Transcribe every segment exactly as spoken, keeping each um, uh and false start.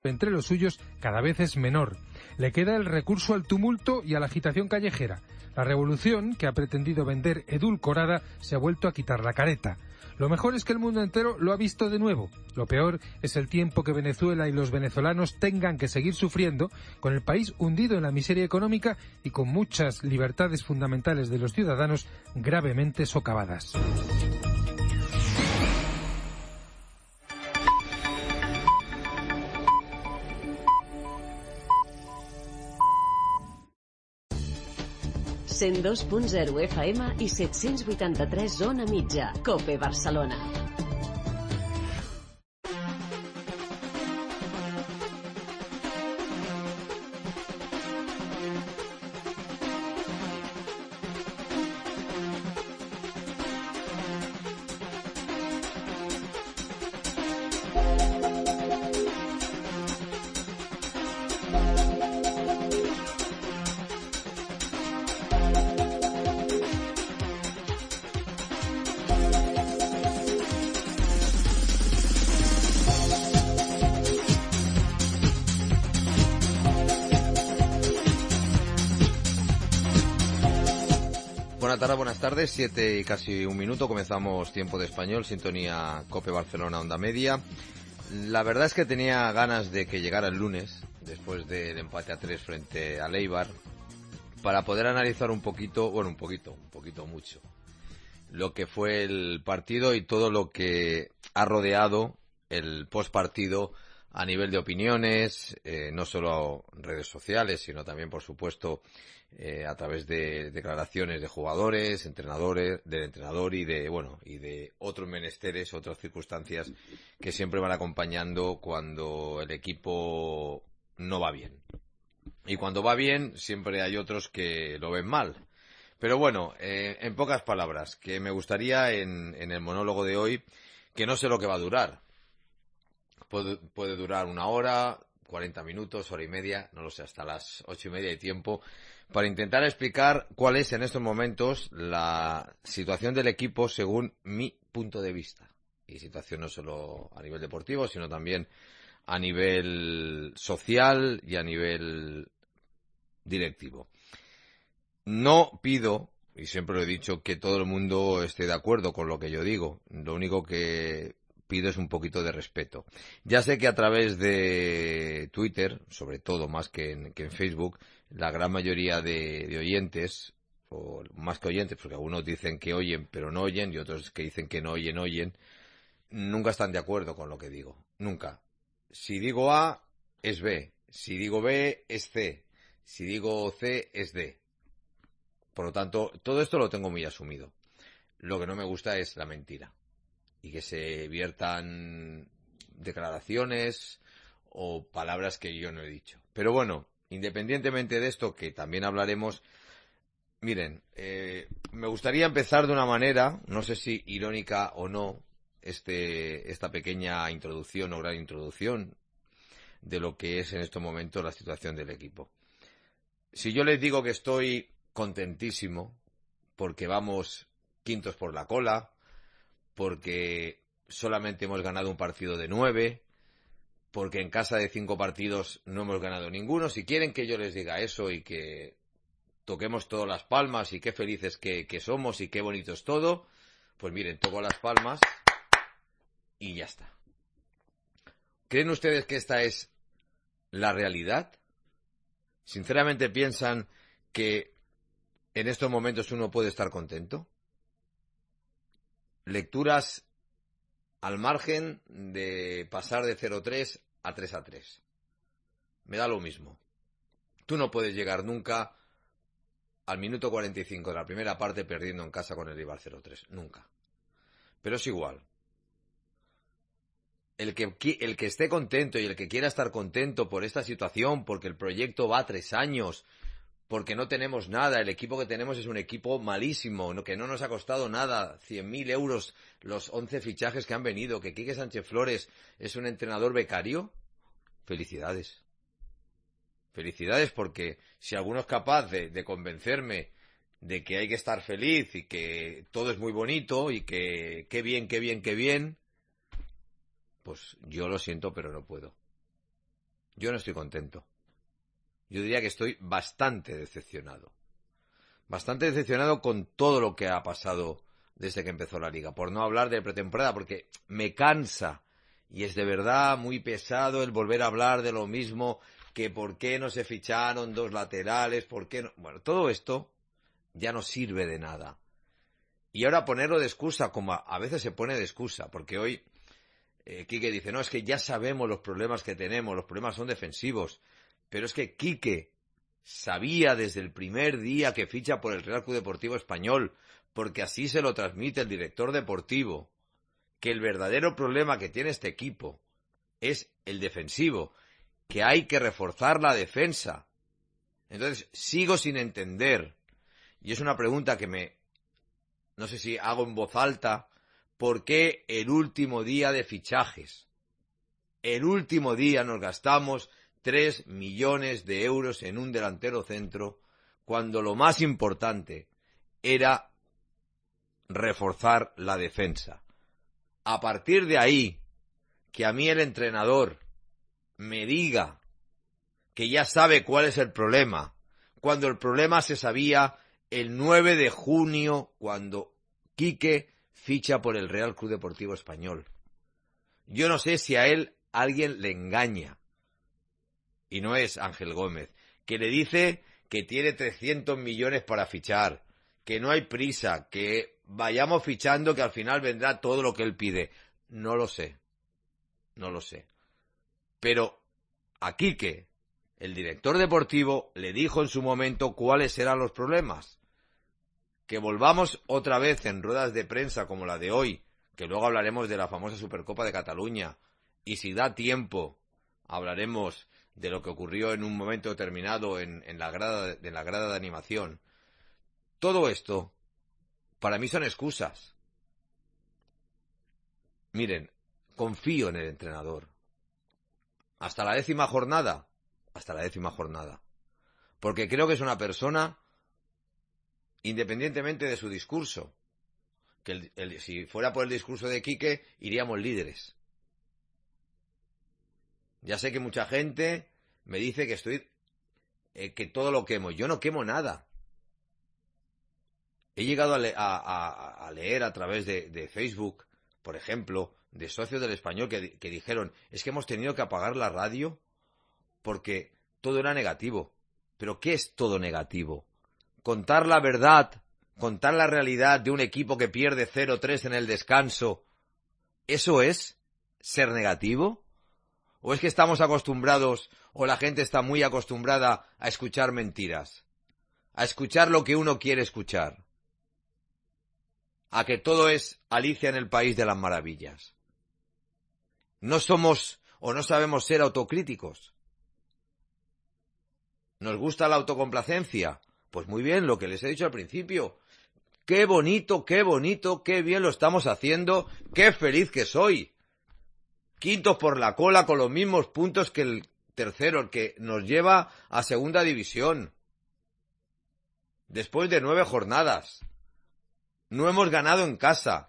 entre los suyos cada vez es menor. Le queda el recurso al tumulto y a la agitación callejera. La revolución, que ha pretendido vender edulcorada, se ha vuelto a quitar la careta. Lo mejor es que el mundo entero lo ha visto de nuevo. Lo peor es el tiempo que Venezuela y los venezolanos tengan que seguir sufriendo, con el país hundido en la miseria económica y con muchas libertades fundamentales de los ciudadanos gravemente socavadas. cent dos punt zero F M i set-cents vuitanta-tres zona mitja. COPE Barcelona. Buenas tardes, buenas tardes, siete y casi un minuto, comenzamos Tiempo de Español, sintonía COPE Barcelona, onda media. La verdad es que tenía ganas de que llegara el lunes, después del empate a tres frente al Eibar, para poder analizar un poquito, bueno, un poquito, un poquito mucho, lo que fue el partido y todo lo que ha rodeado el postpartido a nivel de opiniones, eh, no solo redes sociales, sino también, por supuesto, eh, a través de declaraciones de jugadores, entrenadores, del entrenador y de, bueno, y de otros menesteres, otras circunstancias que siempre van acompañando cuando el equipo no va bien. Y cuando va bien, siempre hay otros que lo ven mal. Pero bueno, eh, en pocas palabras, que me gustaría en, en el monólogo de hoy, que no sé lo que va a durar. Puede, puede durar una hora, cuarenta minutos, hora y media, no lo sé, hasta las ocho y media de tiempo, para intentar explicar cuál es en estos momentos la situación del equipo según mi punto de vista. Y situación no solo a nivel deportivo, sino también a nivel social y a nivel directivo. No pido, y siempre lo he dicho, que todo el mundo esté de acuerdo con lo que yo digo. Lo único que pido es un poquito de respeto. Ya sé que a través de Twitter, sobre todo más que en, que en Facebook, la gran mayoría de, de oyentes, o más que oyentes, porque algunos dicen que oyen pero no oyen y otros que dicen que no oyen, oyen, nunca están de acuerdo con lo que digo. Nunca. Si digo A, es B. Si digo B, es C. Si digo C, es D. Por lo tanto, todo esto lo tengo muy asumido. Lo que no me gusta es la mentira. Y que se viertan declaraciones o palabras que yo no he dicho. Pero bueno, independientemente de esto, que también hablaremos, miren, eh, me gustaría empezar de una manera, no sé si irónica o no, este, esta pequeña introducción o gran introducción de lo que es en estos momentos la situación del equipo. Si yo les digo que estoy contentísimo porque vamos quintos por la cola, porque solamente hemos ganado un partido de nueve, porque en casa de cinco partidos no hemos ganado ninguno. Si quieren que yo les diga eso y que toquemos todas las palmas y qué felices que, que somos y qué bonito es todo, pues miren, toco las palmas y ya está. ¿Creen ustedes que esta es la realidad? ¿Sinceramente piensan que en estos momentos uno puede estar contento? Lecturas al margen de pasar de cero a tres a tres a tres. Me da lo mismo. Tú no puedes llegar nunca al minuto cuarenta y cinco de la primera parte perdiendo en casa con el Eibar cero a tres. Nunca. Pero es igual. El que, el que esté contento y el que quiera estar contento por esta situación, porque el proyecto va a tres años, porque no tenemos nada, el equipo que tenemos es un equipo malísimo, que no nos ha costado nada, cien mil euros los once fichajes que han venido, que Quique Sánchez Flores es un entrenador becario, felicidades. Felicidades, porque si alguno es capaz de, de convencerme de que hay que estar feliz y que todo es muy bonito y que qué bien, qué bien, qué bien, pues yo lo siento, pero no puedo. yo no estoy contento. Yo diría que estoy bastante decepcionado. Bastante decepcionado con todo lo que ha pasado desde que empezó la Liga. Por no hablar de pretemporada, porque me cansa. Y es de verdad muy pesado el volver a hablar de lo mismo, que por qué no se ficharon dos laterales, por qué no... Bueno, todo esto ya no sirve de nada. Y ahora ponerlo de excusa, como a, a veces se pone de excusa, porque hoy eh, Quique dice, no, es que ya sabemos los problemas que tenemos, los problemas son defensivos. Pero es que Quique sabía desde el primer día que ficha por el Real Club Deportivo Español, porque así se lo transmite el director deportivo, que el verdadero problema que tiene este equipo es el defensivo, que hay que reforzar la defensa. Entonces, sigo sin entender, y es una pregunta que me, no sé si hago en voz alta, ¿por qué el último día de fichajes? El último día nos gastamos tres millones de euros en un delantero centro, cuando lo más importante era reforzar la defensa. A partir de ahí, que a mí el entrenador me diga que ya sabe cuál es el problema, cuando el problema se sabía el nueve de junio, cuando Quique ficha por el Real Club Deportivo Español. Yo no sé si a él alguien le engaña, y no es Ángel Gómez, que le dice que tiene trescientos millones para fichar, que no hay prisa, que vayamos fichando, que al final vendrá todo lo que él pide. No lo sé, no lo sé. Pero a Quique, el director deportivo, le dijo en su momento cuáles eran los problemas. Que volvamos otra vez en ruedas de prensa como la de hoy, que luego hablaremos de la famosa Supercopa de Cataluña, y si da tiempo hablaremos de lo que ocurrió en un momento determinado en, en, la grada, en la grada de animación. Todo esto, para mí son excusas. Miren, confío en el entrenador. Hasta la décima jornada, hasta la décima jornada. Porque creo que es una persona, independientemente de su discurso, que el, el, si fuera por el discurso de Quique, iríamos líderes. Ya sé que mucha gente me dice que estoy, eh, que todo lo quemo. Yo no quemo nada. He llegado a, le a, a, a leer a través de, de Facebook, por ejemplo, de socios del Español que, que dijeron, es que hemos tenido que apagar la radio porque todo era negativo. ¿Pero qué es todo negativo? Contar la verdad, contar la realidad de un equipo que pierde cero tres en el descanso, ¿eso es ser negativo? ¿O es que estamos acostumbrados, o la gente está muy acostumbrada a escuchar mentiras? A escuchar lo que uno quiere escuchar. A que todo es Alicia en el País de las Maravillas. No somos o no sabemos ser autocríticos. ¿Nos gusta la autocomplacencia? Pues muy bien, lo que les he dicho al principio. Qué bonito, qué bonito, qué bien lo estamos haciendo, qué feliz que soy. Quintos por la cola con los mismos puntos que el tercero, el que nos lleva a segunda división. Después de nueve jornadas. No hemos ganado en casa.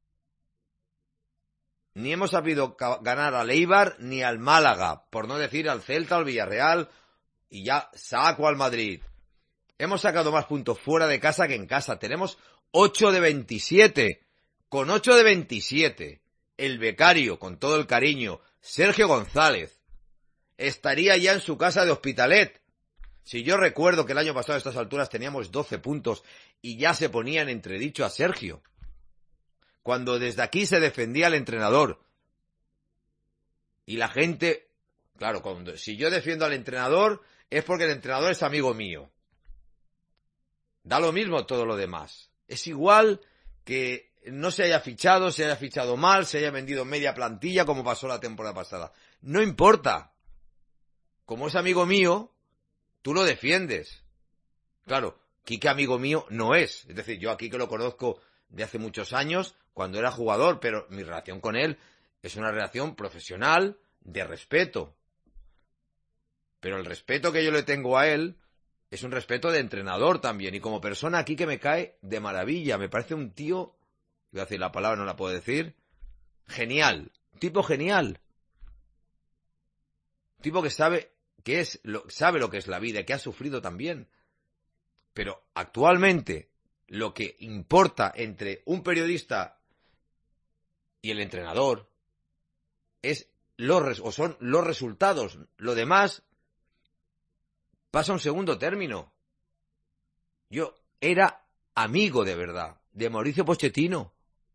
Ni hemos sabido ganar al Eibar ni al Málaga, por no decir al Celta, al Villarreal, y ya saco al Madrid. Hemos sacado más puntos fuera de casa que en casa. Tenemos ocho de veintisiete. Con ocho de veintisiete, el becario, con todo el cariño, Sergio González, estaría ya en su casa de Hospitalet. Si yo recuerdo que el año pasado a estas alturas teníamos doce puntos y ya se ponía en entredicho a Sergio, cuando desde aquí se defendía al entrenador. Y la gente, claro, cuando, si yo defiendo al entrenador es porque el entrenador es amigo mío. Da lo mismo todo lo demás. Es igual que no se haya fichado, se haya fichado mal, se haya vendido media plantilla como pasó la temporada pasada. No importa. Como es amigo mío, tú lo defiendes. Claro, Quique amigo mío no es. Es decir, yo a Quique lo conozco de hace muchos años, cuando era jugador, pero mi relación con él es una relación profesional, de respeto. Pero el respeto que yo le tengo a él es un respeto de entrenador también. Y como persona, aquí que me cae de maravilla. Me parece un tío, voy a decir la palabra, no la puedo decir, genial. Un tipo genial. Un tipo que sabe que es lo, sabe lo que es la vida, que ha sufrido también. Pero actualmente lo que importa entre un periodista y el entrenador es los o son los resultados. Lo demás pasa a un segundo término. Yo era amigo de verdad de Mauricio Pochettino.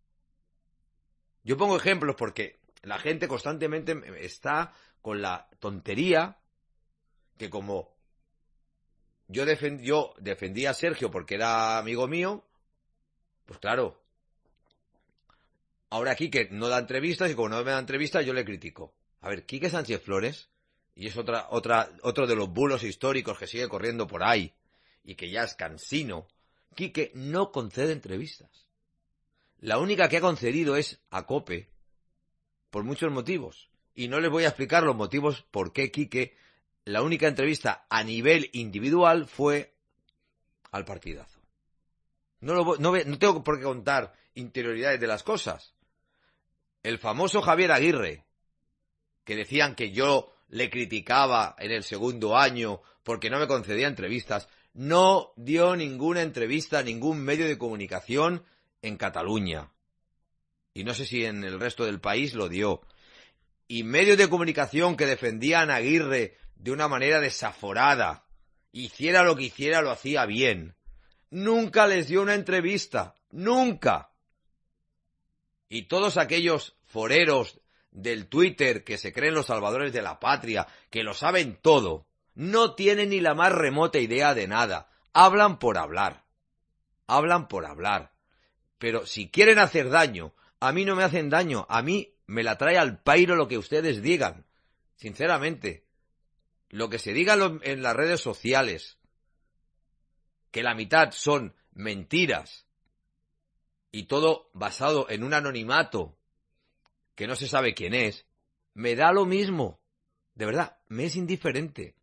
Yo pongo ejemplos porque la gente constantemente está con la tontería que como yo, defend, yo defendía a Sergio porque era amigo mío, pues claro, ahora Quique no da entrevistas y como no me da entrevistas yo le critico. A ver, Quique Sánchez Flores, y es otra, otra, otro de los bulos históricos que sigue corriendo por ahí y que ya es cansino, Quique no concede entrevistas. La única que ha concedido es a COPE, por muchos motivos. Y no les voy a explicar los motivos por qué Quique, la única entrevista a nivel individual fue al partidazo. No, lo, no, no tengo por qué contar interioridades de las cosas. El famoso Javier Aguirre, que decían que yo le criticaba en el segundo año porque no me concedía entrevistas, no dio ninguna entrevista a ningún medio de comunicación en Cataluña. Y no sé si en el resto del país lo dio. Y medios de comunicación que defendían a Aguirre de una manera desaforada, hiciera lo que hiciera, lo hacía bien. Nunca les dio una entrevista. ¡Nunca! Y todos aquellos foreros del Twitter que se creen los salvadores de la patria, que lo saben todo, no tienen ni la más remota idea de nada. Hablan por hablar. Hablan por hablar. Pero si quieren hacer daño, a mí no me hacen daño. A mí me la trae al pairo lo que ustedes digan. Sinceramente. Lo que se diga en las redes sociales, que la mitad son mentiras y todo basado en un anonimato que no se sabe quién es, me da lo mismo. De verdad, me es indiferente.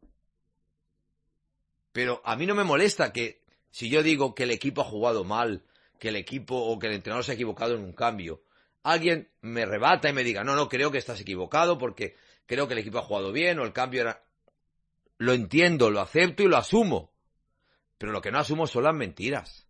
Pero a mí no me molesta que si yo digo que el equipo ha jugado mal, que el equipo o que el entrenador se ha equivocado en un cambio, alguien me rebata y me diga, no, no, creo que estás equivocado porque creo que el equipo ha jugado bien o el cambio era... Lo entiendo, lo acepto y lo asumo. Pero lo que no asumo son las mentiras.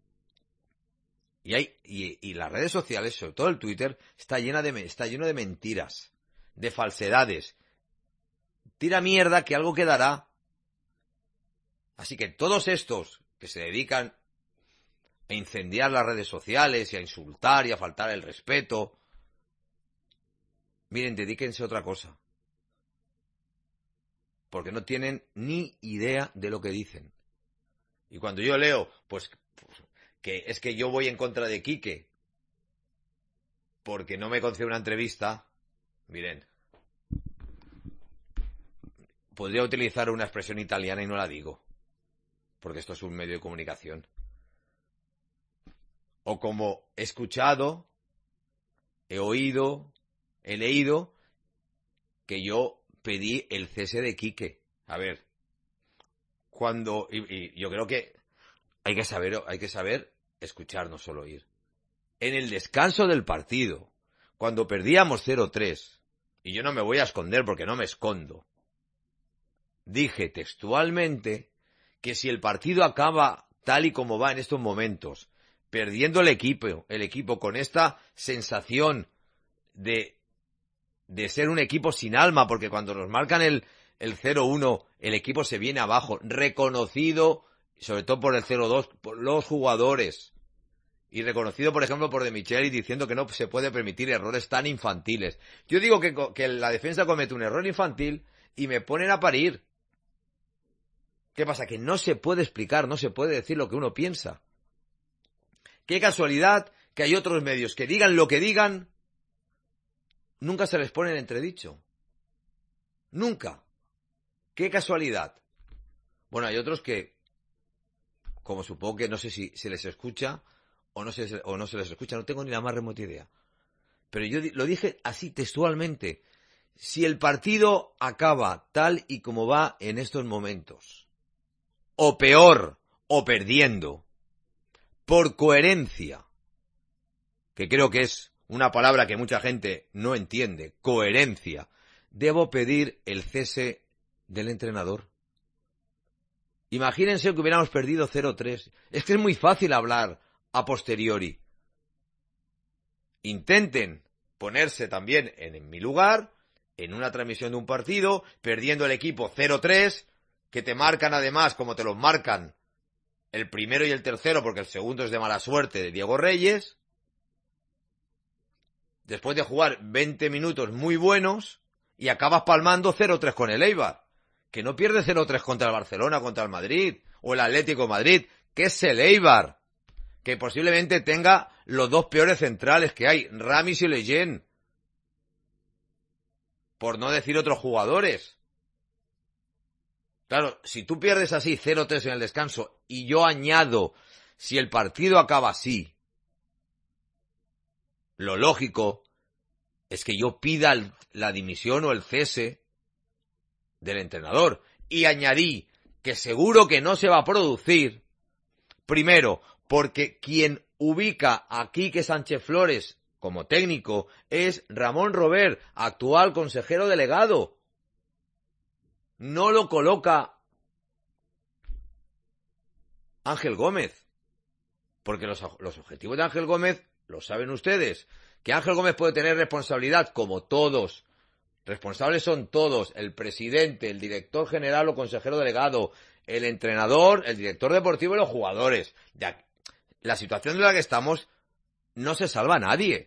Y hay y, y las redes sociales, sobre todo el Twitter, está llena de está lleno de mentiras, de falsedades. Tira mierda que algo quedará. Así que todos estos que se dedican a incendiar las redes sociales y a insultar y a faltar el respeto, miren, dedíquense a otra cosa. Porque no tienen ni idea de lo que dicen. Y cuando yo leo, pues, que es que yo voy en contra de Quique porque no me concede una entrevista, miren, podría utilizar una expresión italiana y no la digo, porque esto es un medio de comunicación. O como he escuchado, he oído, he leído que yo pedí el cese de Quique. A ver, cuando y, y yo creo que hay que saber, hay que saber escuchar, no solo oír. En el descanso del partido, cuando perdíamos cero tres, y yo no me voy a esconder porque no me escondo, dije textualmente que si el partido acaba tal y como va en estos momentos, perdiendo el equipo, el equipo con esta sensación de de ser un equipo sin alma, porque cuando nos marcan el, el cero uno, el equipo se viene abajo, reconocido, sobre todo por el cero dos, por los jugadores, y reconocido, por ejemplo, por De Michelis, diciendo que no se puede permitir errores tan infantiles. Yo digo que, que la defensa comete un error infantil y me ponen a parir. ¿Qué pasa? Que no se puede explicar, no se puede decir lo que uno piensa. Qué casualidad que hay otros medios que digan lo que digan, nunca se les pone en entredicho. Nunca. Qué casualidad. Bueno, hay otros que, como supongo que no sé si se les escucha o no se, o no se les escucha, no tengo ni la más remota idea. Pero yo lo dije así textualmente. Si el partido acaba tal y como va en estos momentos, o peor, o perdiendo, por coherencia, que creo que es una palabra que mucha gente no entiende, coherencia, debo pedir el cese del entrenador. Imagínense que hubiéramos perdido cero tres. Es que es muy fácil hablar a posteriori. Intenten ponerse también en, en mi lugar, en una transmisión de un partido, perdiendo el equipo cero tres, que te marcan además como te los marcan el primero y el tercero, porque el segundo es de mala suerte, de Diego Reyes. Después de jugar veinte minutos muy buenos, y acabas palmando cero tres con el Eibar. Que no pierde cero tres contra el Barcelona, contra el Madrid, o el Atlético de Madrid, que es el Eibar, que posiblemente tenga los dos peores centrales que hay, Ramis y Leyen, por no decir otros jugadores. Claro, si tú pierdes así cero tres en el descanso, y yo añado, si el partido acaba así, lo lógico es que yo pida la dimisión o el cese del entrenador. Y añadí que seguro que no se va a producir, primero, porque quien ubica a Quique Sánchez Flores como técnico es Ramón Robert, actual consejero delegado. No lo coloca Ángel Gómez, porque los, los objetivos de Ángel Gómez los saben ustedes, que Ángel Gómez puede tener responsabilidad como todos. Responsables son todos, el presidente, el director general o consejero delegado, el entrenador, el director deportivo y los jugadores. Ya, la situación en la que estamos no se salva a nadie.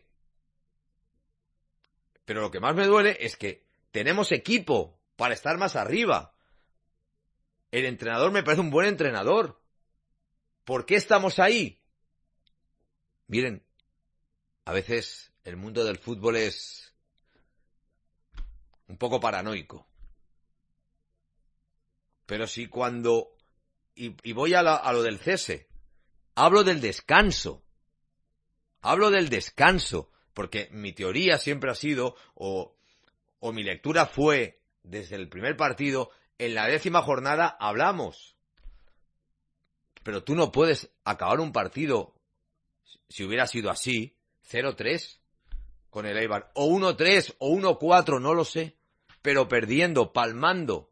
Pero lo que más me duele es que tenemos equipo para estar más arriba. El entrenador me parece un buen entrenador. ¿Por qué estamos ahí? Miren, a veces el mundo del fútbol es un poco paranoico. Pero si cuando... Y, y voy a, la, a lo del cese. Hablo del descanso. Hablo del descanso. Porque mi teoría siempre ha sido, o, o mi lectura fue, desde el primer partido, en la décima jornada hablamos. Pero tú no puedes acabar un partido, si hubiera sido así, cero tres con el Eibar. O uno tres, o uno cuatro, no lo sé. Pero perdiendo, palmando.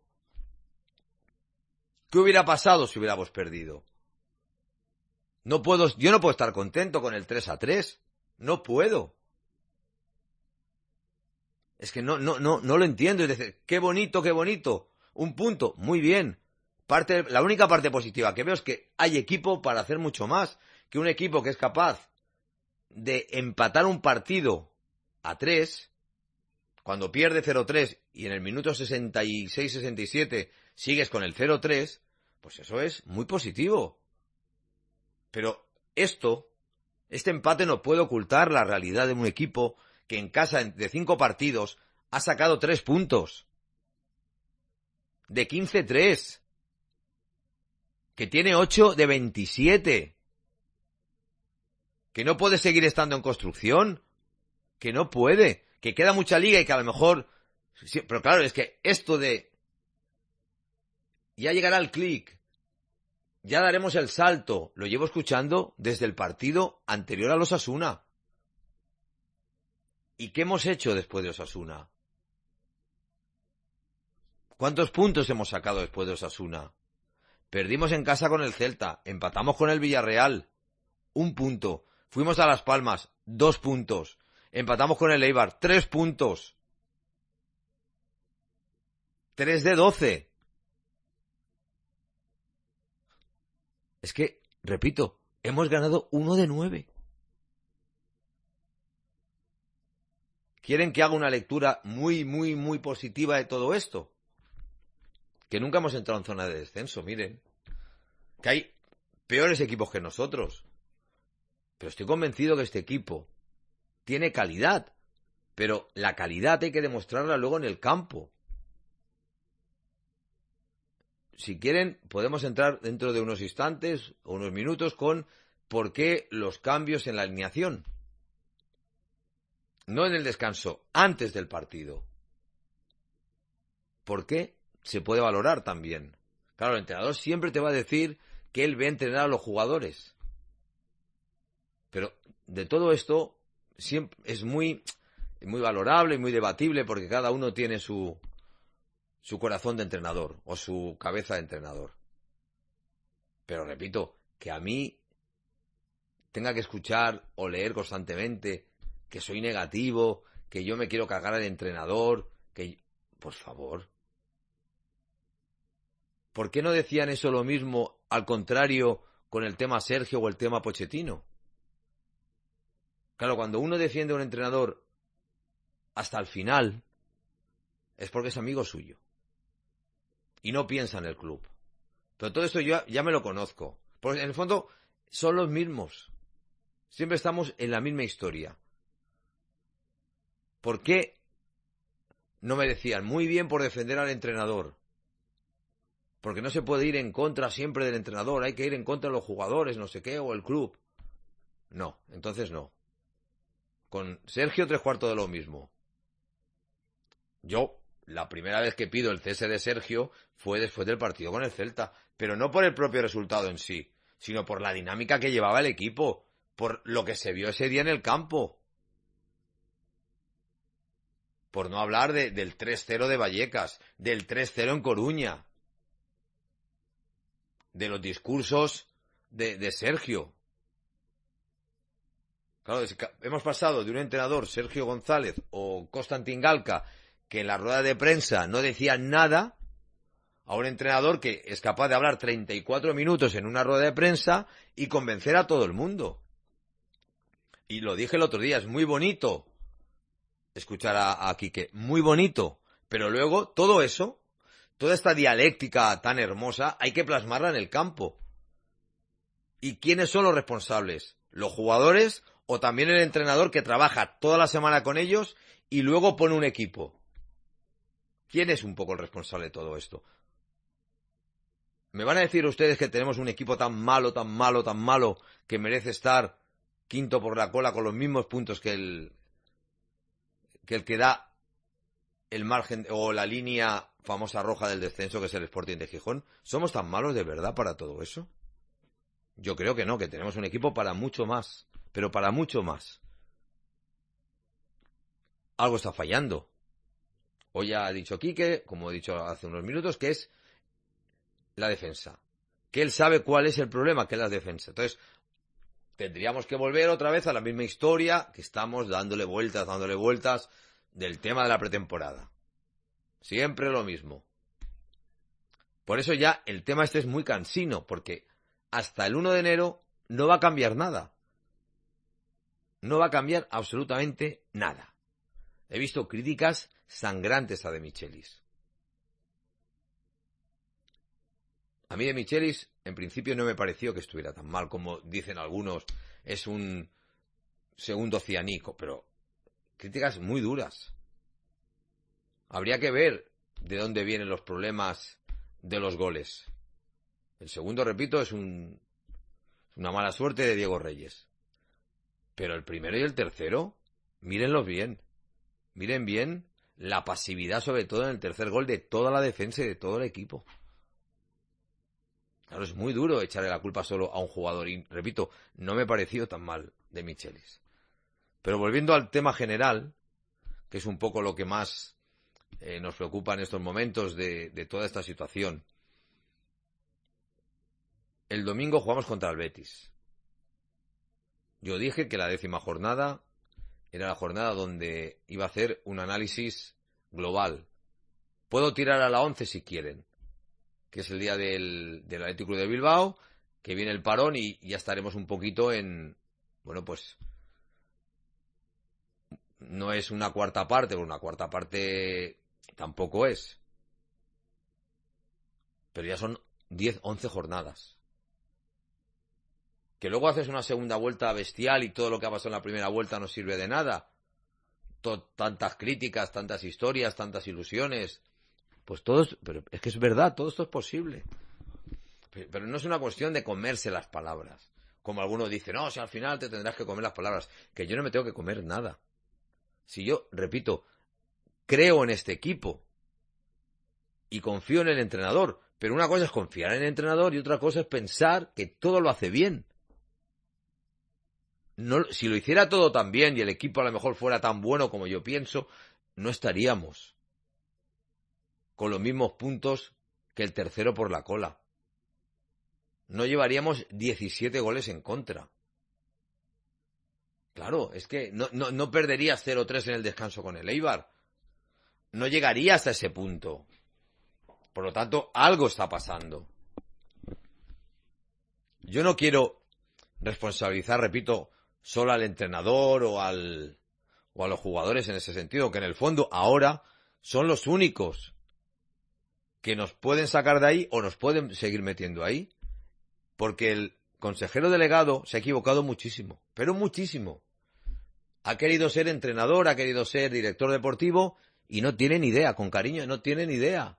¿Qué hubiera pasado si hubiéramos perdido? No puedo, yo no puedo estar contento con el tres a tres. No puedo. Es que no, no, no, no lo entiendo. Es decir, qué bonito, qué bonito. Un punto, muy bien. Parte, la única parte positiva que veo es que hay equipo para hacer mucho más. Que un equipo que es capaz de empatar un partido a tres, cuando pierde cero tres y en el minuto sesenta y seis sesenta y siete sigues con el cero tres, pues eso es muy positivo. Pero esto, este empate no puede ocultar la realidad de un equipo que en casa de cinco partidos ha sacado tres puntos. De quince tres. Que tiene ocho de veintisiete. Que no puede seguir estando en construcción. Que no puede. Que queda mucha liga y que a lo mejor... Sí, pero claro, es que esto de... Ya llegará el clic. Ya daremos el salto. Lo llevo escuchando desde el partido anterior al Osasuna. ¿Y qué hemos hecho después de Osasuna? ¿Cuántos puntos hemos sacado después de Osasuna? Perdimos en casa con el Celta. Empatamos con el Villarreal. Un punto. Fuimos a Las Palmas. Dos puntos. Empatamos con el Eibar. Tres puntos. Tres de doce. Es que, repito, hemos ganado uno de nueve. ¿Quieren que haga una lectura muy, muy, muy positiva de todo esto? Que nunca hemos entrado en zona de descenso, miren. Que hay peores equipos que nosotros. Pero estoy convencido que este equipo tiene calidad. Pero la calidad hay que demostrarla luego en el campo. Si quieren, podemos entrar dentro de unos instantes o unos minutos con por qué los cambios en la alineación. No en el descanso, antes del partido. ¿Por qué? Se puede valorar también. Claro, el entrenador siempre te va a decir que él ve entrenar a los jugadores. Pero de todo esto siempre es muy muy valorable y muy debatible porque cada uno tiene su, su corazón de entrenador o su cabeza de entrenador. Pero repito, que a mí tenga que escuchar o leer constantemente que soy negativo, que yo me quiero cargar al entrenador, que... Por favor. ¿Por qué no decían eso lo mismo, al contrario, con el tema Sergio o el tema Pochettino? Claro, cuando uno defiende a un entrenador hasta el final, es porque es amigo suyo. Y no piensa en el club. Pero todo esto yo ya me lo conozco. Porque en el fondo son los mismos. Siempre estamos en la misma historia. ¿Por qué no me decían muy bien por defender al entrenador? Porque no se puede ir en contra siempre del entrenador. Hay que ir en contra de los jugadores, no sé qué, o el club. No, entonces no. Con Sergio tres cuartos de lo mismo. Yo, la primera vez que pido el cese de Sergio fue después del partido con el Celta, pero no por el propio resultado en sí, sino por la dinámica que llevaba el equipo, por lo que se vio ese día en el campo. Por no hablar de, del tres cero de Vallecas, del tres cero en Coruña, de los discursos de, de Sergio. Claro, hemos pasado de un entrenador, Sergio González o Constantin Galca, que en la rueda de prensa no decía nada, a un entrenador que es capaz de hablar treinta y cuatro minutos en una rueda de prensa y convencer a todo el mundo. Y lo dije el otro día, es muy bonito escuchar a, a Quique, muy bonito, pero luego todo eso, toda esta dialéctica tan hermosa, hay que plasmarla en el campo. ¿Y quiénes son los responsables? ¿Los jugadores o también el entrenador que trabaja toda la semana con ellos y luego pone un equipo? ¿Quién es un poco el responsable de todo esto? ¿Me van a decir ustedes que tenemos un equipo tan malo, tan malo, tan malo, que merece estar quinto por la cola con los mismos puntos que el que el que da el margen o la línea famosa roja del descenso, que es el Sporting de Gijón? ¿Somos tan malos de verdad para todo eso? Yo creo que no, que tenemos un equipo para mucho más, pero para mucho más. Algo está fallando. Hoy ya ha dicho Quique, como he dicho hace unos minutos, que es la defensa. Que él sabe cuál es el problema, que es la defensa. Entonces, tendríamos que volver otra vez a la misma historia que estamos dándole vueltas, dándole vueltas del tema de la pretemporada. Siempre lo mismo. Por eso ya el tema este es muy cansino, porque hasta el uno de enero no va a cambiar nada. No va a cambiar absolutamente nada. He visto críticas sangrantes a De Michelis. A mí De Michelis, en principio, no me pareció que estuviera tan mal como dicen algunos. Es un segundo cianico, pero críticas muy duras. Habría que ver de dónde vienen los problemas de los goles. El segundo, repito, es un, una mala suerte de Diego Reyes. Pero el primero y el tercero, mírenlos bien. Miren bien la pasividad, sobre todo en el tercer gol, de toda la defensa y de todo el equipo. Claro, es muy duro echarle la culpa solo a un jugador. Y, repito, no me pareció tan mal De Michelis. Pero volviendo al tema general, que es un poco lo que más eh, nos preocupa en estos momentos de, de toda esta situación. El domingo jugamos contra el Betis. Yo dije que la décima jornada era la jornada donde iba a hacer un análisis global. Puedo tirar a la once si quieren, que es el día del, del Athletic Club de Bilbao, que viene el parón y ya estaremos un poquito en... Bueno, pues... No es una cuarta parte, porque una cuarta parte tampoco es. Pero ya son diez, once jornadas. Que luego haces una segunda vuelta bestial y todo lo que ha pasado en la primera vuelta no sirve de nada. T- tantas críticas, tantas historias, tantas ilusiones. Pues todo es, pero es que es verdad, todo esto es posible. Pero, pero no es una cuestión de comerse las palabras. Como algunos dicen, no, si al final te tendrás que comer las palabras. Que yo no me tengo que comer nada. Si yo, repito, creo en este equipo y confío en el entrenador. Pero una cosa es confiar en el entrenador y otra cosa es pensar que todo lo hace bien. no, si lo hiciera todo tan bien y el equipo a lo mejor fuera tan bueno como yo pienso, no estaríamos con los mismos puntos que el tercero por la cola. No llevaríamos diecisiete goles en contra. Claro, es que no, no, no perderías cero tres en el descanso con el Eibar. No llegaría hasta ese punto. Por lo tanto, algo está pasando. Yo no quiero responsabilizar, repito, solo al entrenador o al o a los jugadores en ese sentido, que en el fondo ahora son los únicos que nos pueden sacar de ahí o nos pueden seguir metiendo ahí, porque el consejero delegado se ha equivocado muchísimo, pero muchísimo. Ha querido ser entrenador, ha querido ser director deportivo y no tiene ni idea, con cariño, no tiene ni idea.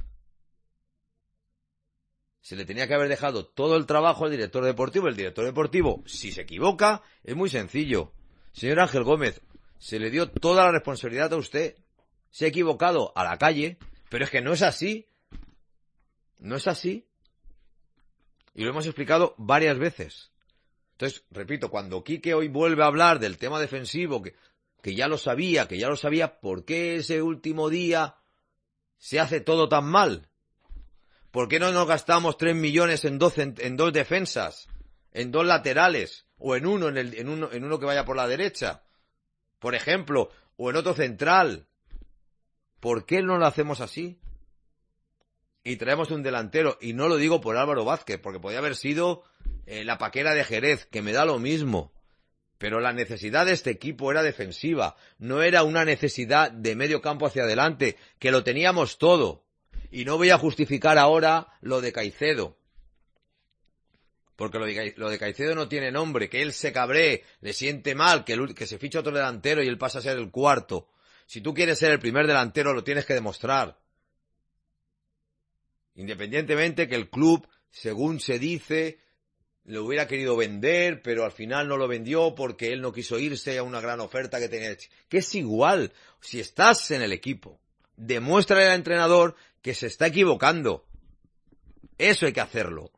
Se le tenía que haber dejado todo el trabajo al director deportivo. El director deportivo, si se equivoca, es muy sencillo. Señor Ángel Gómez, se le dio toda la responsabilidad a usted. Se ha equivocado, a la calle, pero es que no es así. No es así. Y lo hemos explicado varias veces. Entonces, repito, cuando Quique hoy vuelve a hablar del tema defensivo, que, que ya lo sabía, que ya lo sabía, ¿por qué ese último día se hace todo tan mal? ¿Por qué no nos gastamos tres millones en dos, en, en dos defensas, en dos laterales, o en uno, en, el, en, uno, en uno que vaya por la derecha, por ejemplo, o en otro central? ¿Por qué no lo hacemos así? Y traemos un delantero, y no lo digo por Álvaro Vázquez, porque podía haber sido eh, la Paquera de Jerez, que me da lo mismo. Pero la necesidad de este equipo era defensiva, no era una necesidad de medio campo hacia adelante, que lo teníamos todo. Y no voy a justificar ahora lo de Caicedo, porque lo de, lo de Caicedo no tiene nombre, que él se cabree, le siente mal, que, el, que se ficha otro delantero y él pasa a ser el cuarto. Si tú quieres ser el primer delantero, lo tienes que demostrar. Independientemente que el club, según se dice, lo hubiera querido vender, pero al final no lo vendió porque él no quiso irse a una gran oferta que tenía. Que es igual, si estás en el equipo, demuéstrale al entrenador que se está equivocando. Eso hay que hacerlo.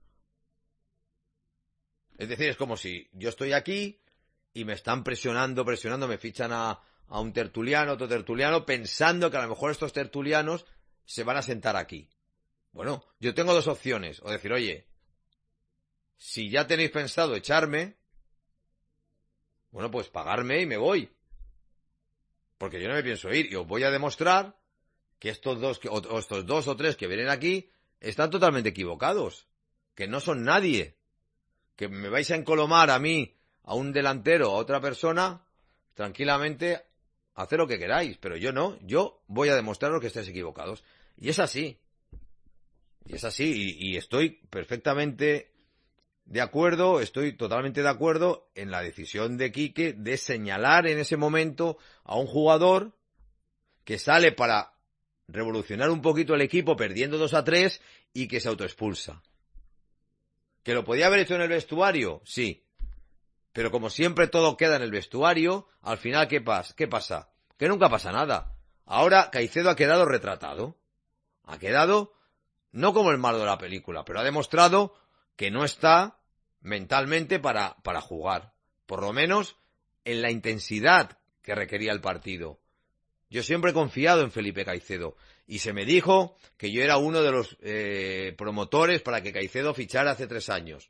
Es decir, es como si yo estoy aquí y me están presionando, presionando, me fichan a, a un tertuliano, otro tertuliano, pensando que a lo mejor estos tertulianos se van a sentar aquí. Bueno, yo tengo dos opciones. O decir, oye, si ya tenéis pensado echarme, bueno, pues pagarme y me voy. Porque yo no me pienso ir y os voy a demostrar que estos dos, o, o estos dos o tres que vienen aquí están totalmente equivocados, que no son nadie, que me vais a encolomar a mí, a un delantero, a otra persona, tranquilamente, hacer lo que queráis, pero yo no, yo voy a demostraros que estáis equivocados. Y es así, y es así, y, y estoy perfectamente de acuerdo, estoy totalmente de acuerdo en la decisión de Quique de señalar en ese momento a un jugador que sale para revolucionar un poquito el equipo perdiendo dos a tres y que se autoexpulsa. ¿Que lo podía haber hecho en el vestuario? Sí. Pero como siempre todo queda en el vestuario, al final ¿qué pasa? ¿Qué pasa? Que nunca pasa nada. Ahora Caicedo ha quedado retratado. Ha quedado no como el malo de la película, pero ha demostrado que no está mentalmente para, para jugar. Por lo menos en la intensidad que requería el partido. Yo siempre he confiado en Felipe Caicedo y se me dijo que yo era uno de los eh, promotores para que Caicedo fichara hace tres años.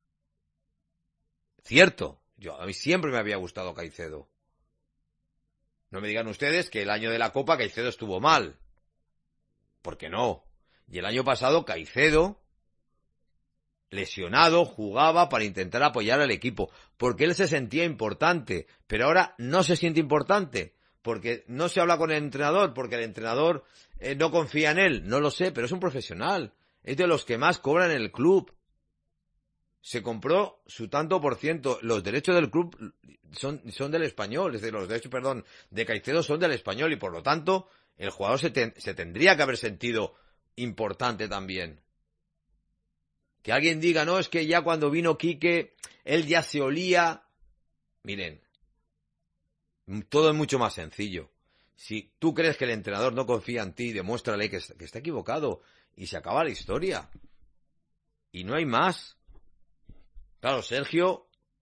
Cierto, yo a mí siempre me había gustado Caicedo. No me digan ustedes que el año de la Copa Caicedo estuvo mal. Porque no. Y el año pasado Caicedo, lesionado, jugaba para intentar apoyar al equipo, porque él se sentía importante, pero ahora no se siente importante. Porque no se habla con el entrenador, porque el entrenador eh, no confía en él. No lo sé, pero es un profesional. Es de los que más cobran en el club. Se compró su tanto por ciento. Los derechos del club son, son del Español. Es decir, los derechos, perdón, de Caicedo son del Español. Y por lo tanto, el jugador se, ten, se tendría que haber sentido importante también. Que alguien diga, no, es que ya cuando vino Quique, él ya se olía. Miren. Todo es mucho más sencillo. Si tú crees que el entrenador no confía en ti, demuéstrale que, que está equivocado y se acaba la historia. Y no hay más. Claro, Sergio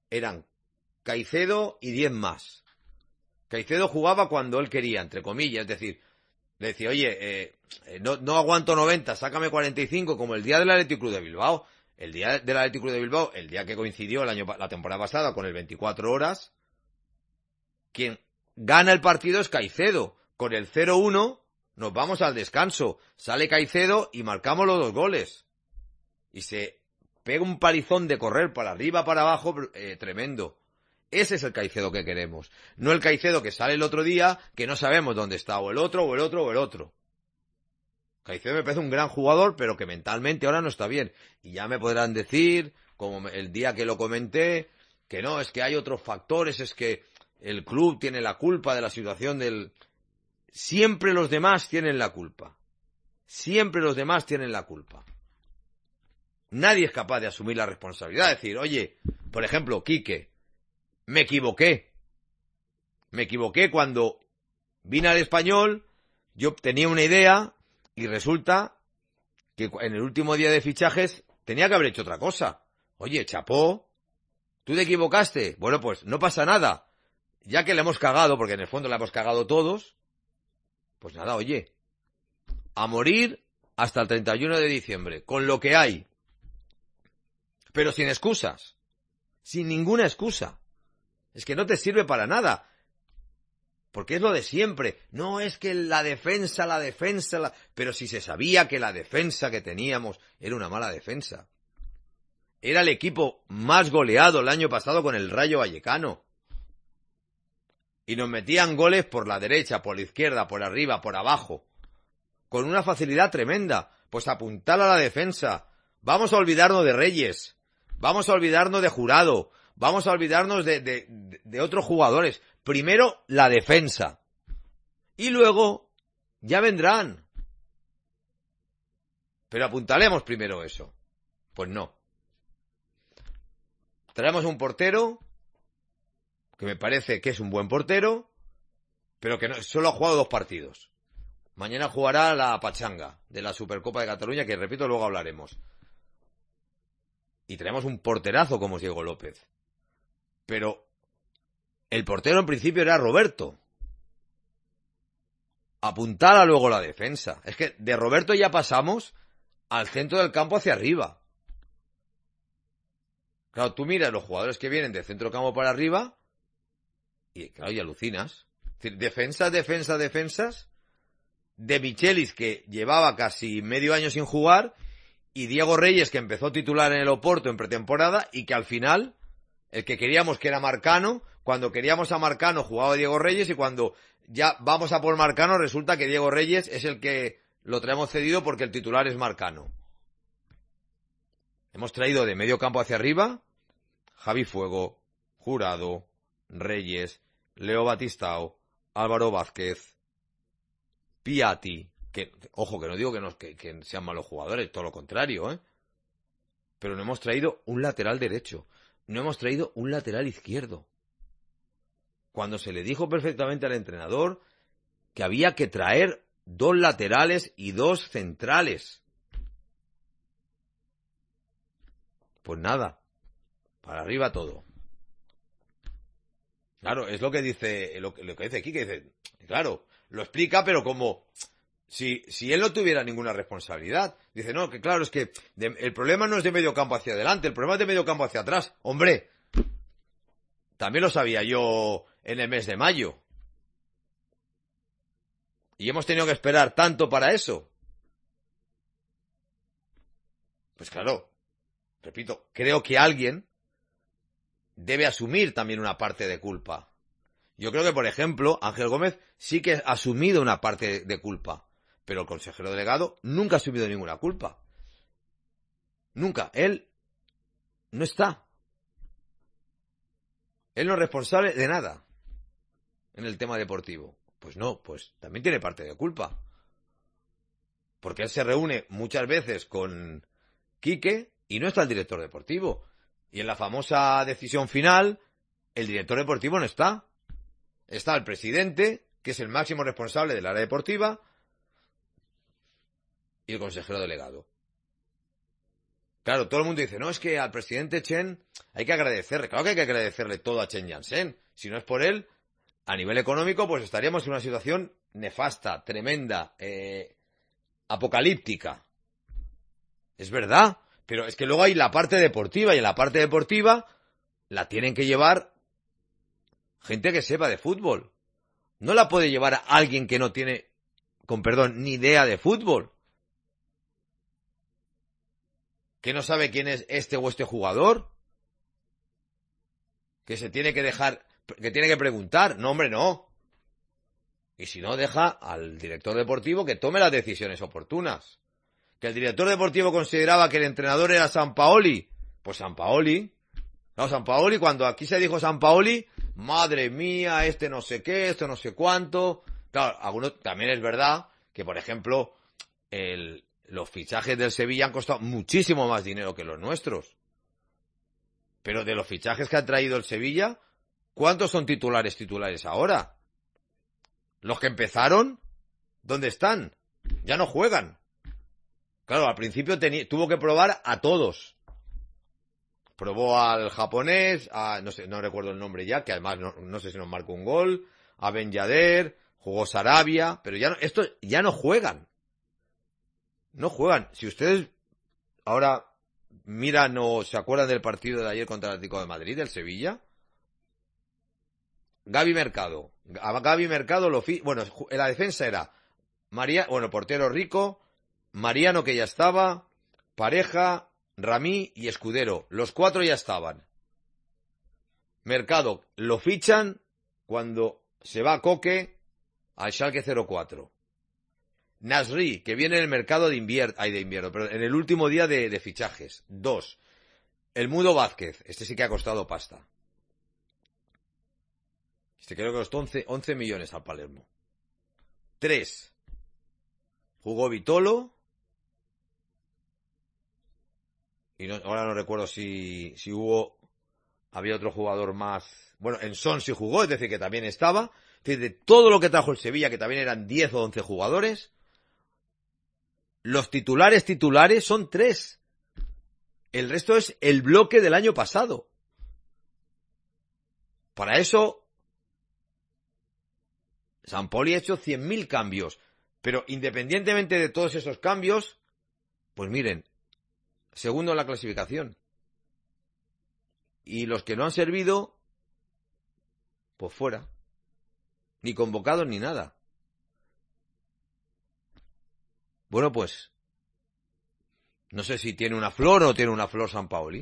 eran Caicedo y diez más. Caicedo jugaba cuando él quería, entre comillas, es decir, le decía, oye, eh, no, no aguanto noventa, sácame cuarenta y cinco, como el día del Athletic Club de Bilbao. El día del Athletic Club de Bilbao, el día que coincidió el año, la temporada pasada con el veinticuatro horas, quien gana el partido es Caicedo. Con el cero uno nos vamos al descanso. Sale Caicedo y marcamos los dos goles. Y se pega un palizón de correr para arriba, para abajo, eh, tremendo. Ese es el Caicedo que queremos. No el Caicedo que sale el otro día, que no sabemos dónde está, o el otro, o el otro, o el otro. Caicedo me parece un gran jugador, pero que mentalmente ahora no está bien. Y ya me podrán decir, como el día que lo comenté, que no, es que hay otros factores, es que el club tiene la culpa de la situación del... Siempre los demás tienen la culpa. Siempre los demás tienen la culpa. Nadie es capaz de asumir la responsabilidad. De decir, oye, por ejemplo, Quique, me equivoqué. Me equivoqué cuando vine al Español, yo tenía una idea y resulta que en el último día de fichajes tenía que haber hecho otra cosa. Oye, chapó, ¿tú te equivocaste? Bueno, pues no pasa nada. Ya que le hemos cagado, porque en el fondo le hemos cagado todos, pues nada, oye, a morir hasta el treinta y uno de diciembre, con lo que hay. Pero sin excusas. Sin ninguna excusa. Es que no te sirve para nada. Porque es lo de siempre. No es que la defensa, la defensa... La... Pero si se sabía que la defensa que teníamos era una mala defensa. Era el equipo más goleado el año pasado con el Rayo Vallecano. Y nos metían goles por la derecha, por la izquierda, por arriba, por abajo. Con una facilidad tremenda. Pues apuntar a la defensa. Vamos a olvidarnos de Reyes. Vamos a olvidarnos de Jurado. Vamos a olvidarnos de, de, de, de otros jugadores. Primero, la defensa. Y luego, ya vendrán. Pero apuntaremos primero eso. Pues no. Traemos un portero, que me parece que es un buen portero, pero que no, solo ha jugado dos partidos. Mañana jugará la pachanga de la Supercopa de Cataluña, que repito, luego hablaremos. Y tenemos un porterazo como es Diego López. Pero el portero en principio era Roberto. Apuntala luego la defensa. Es que de Roberto ya pasamos al centro del campo hacia arriba. Claro, tú miras los jugadores que vienen de centro del campo para arriba y claro, y alucinas. Es decir, defensas, defensas, defensas. De Michelis, que llevaba casi medio año sin jugar, y Diego Reyes, que empezó titular en el Oporto en pretemporada y que al final, el que queríamos que era Marcano, cuando queríamos a Marcano jugaba Diego Reyes y cuando ya vamos a por Marcano resulta que Diego Reyes es el que lo traemos cedido porque el titular es Marcano. Hemos traído de medio campo hacia arriba Javi Fuego, Jurado, Reyes, Leo Batistao, Álvaro Vázquez, Piatti, que, ojo, que no digo que, nos, que, que sean malos jugadores, todo lo contrario, ¿eh? Pero no hemos traído un lateral derecho, no hemos traído un lateral izquierdo. Cuando se le dijo perfectamente al entrenador que había que traer dos laterales y dos centrales. Pues nada, para arriba todo. Claro, es lo que dice, lo que, lo que dice aquí, que dice, claro, lo explica, pero como si, si él no tuviera ninguna responsabilidad. Dice, no, que claro, es que de, el problema no es de medio campo hacia adelante, el problema es de medio campo hacia atrás. Hombre, también lo sabía yo en el mes de mayo. Y hemos tenido que esperar tanto para eso. Pues claro, repito, creo que alguien debe asumir también una parte de culpa. Yo creo que, por ejemplo, Ángel Gómez sí que ha asumido una parte de culpa, pero el consejero delegado nunca ha asumido ninguna culpa. Nunca. Él no está. Él no es responsable de nada en el tema deportivo. Pues no, pues también tiene parte de culpa. Porque él se reúne muchas veces con Quique y no está el director deportivo. Y en la famosa decisión final, el director deportivo no está. Está el presidente, que es el máximo responsable del área deportiva, y el consejero delegado. Claro, todo el mundo dice, no, es que al presidente Chen hay que agradecerle. Claro que hay que agradecerle todo a Chen Yat-sen. Si no es por él, a nivel económico, pues estaríamos en una situación nefasta, tremenda, eh, apocalíptica. Es verdad, pero es que luego hay la parte deportiva, y en la parte deportiva la tienen que llevar gente que sepa de fútbol. No la puede llevar a alguien que no tiene, con perdón, ni idea de fútbol. Que no sabe quién es este o este jugador. Que se tiene que dejar, que tiene que preguntar. No, hombre, no. Y si no, deja al director deportivo que tome las decisiones oportunas. Que el director deportivo consideraba que el entrenador era Sampaoli. Pues Sampaoli. No, Sampaoli, cuando aquí se dijo Sampaoli, madre mía, este no sé qué, esto no sé cuánto. Claro, algunos, también es verdad que, por ejemplo, el, los fichajes del Sevilla han costado muchísimo más dinero que los nuestros. Pero de los fichajes que ha traído el Sevilla, ¿cuántos son titulares titulares ahora? Los que empezaron, ¿dónde están? Ya no juegan. Claro, al principio teni- tuvo que probar a todos. Probó al japonés, a, no sé, no recuerdo el nombre ya, que además no, no sé si nos marcó un gol, a Ben Yedder, jugó Sarabia, pero ya no, estos ya no juegan. No juegan. Si ustedes ahora miran o se acuerdan del partido de ayer contra el Atlético de Madrid, del Sevilla, Gaby Mercado. A Gaby Mercado lo fi... Bueno, en la defensa era María, bueno, portero Rico, Mariano, que ya estaba, Pareja, Ramí y Escudero. Los cuatro ya estaban. Mercado lo fichan cuando se va Coque al Schalke cero cuatro. Nasri, que viene en el mercado de invierno, ay, de invierno, pero en el último día de, de fichajes. Dos. El Mudo Vázquez. Este sí que ha costado pasta. Este creo que costó once, once millones al Palermo. Tres. Jugó Vitolo. Y no, ahora no recuerdo si, si hubo, había otro jugador más. Bueno, en Son sí jugó, es decir, que también estaba. Es decir, de todo lo que trajo el Sevilla, que también eran diez o once jugadores, los titulares titulares son tres. El resto es el bloque del año pasado. Para eso, Sampaoli ha hecho cien mil cambios. Pero independientemente de todos esos cambios, pues miren, segundo en la clasificación. Y los que no han servido, pues fuera. Ni convocados ni nada. Bueno, pues no sé si tiene una flor o no tiene una flor Sampaoli.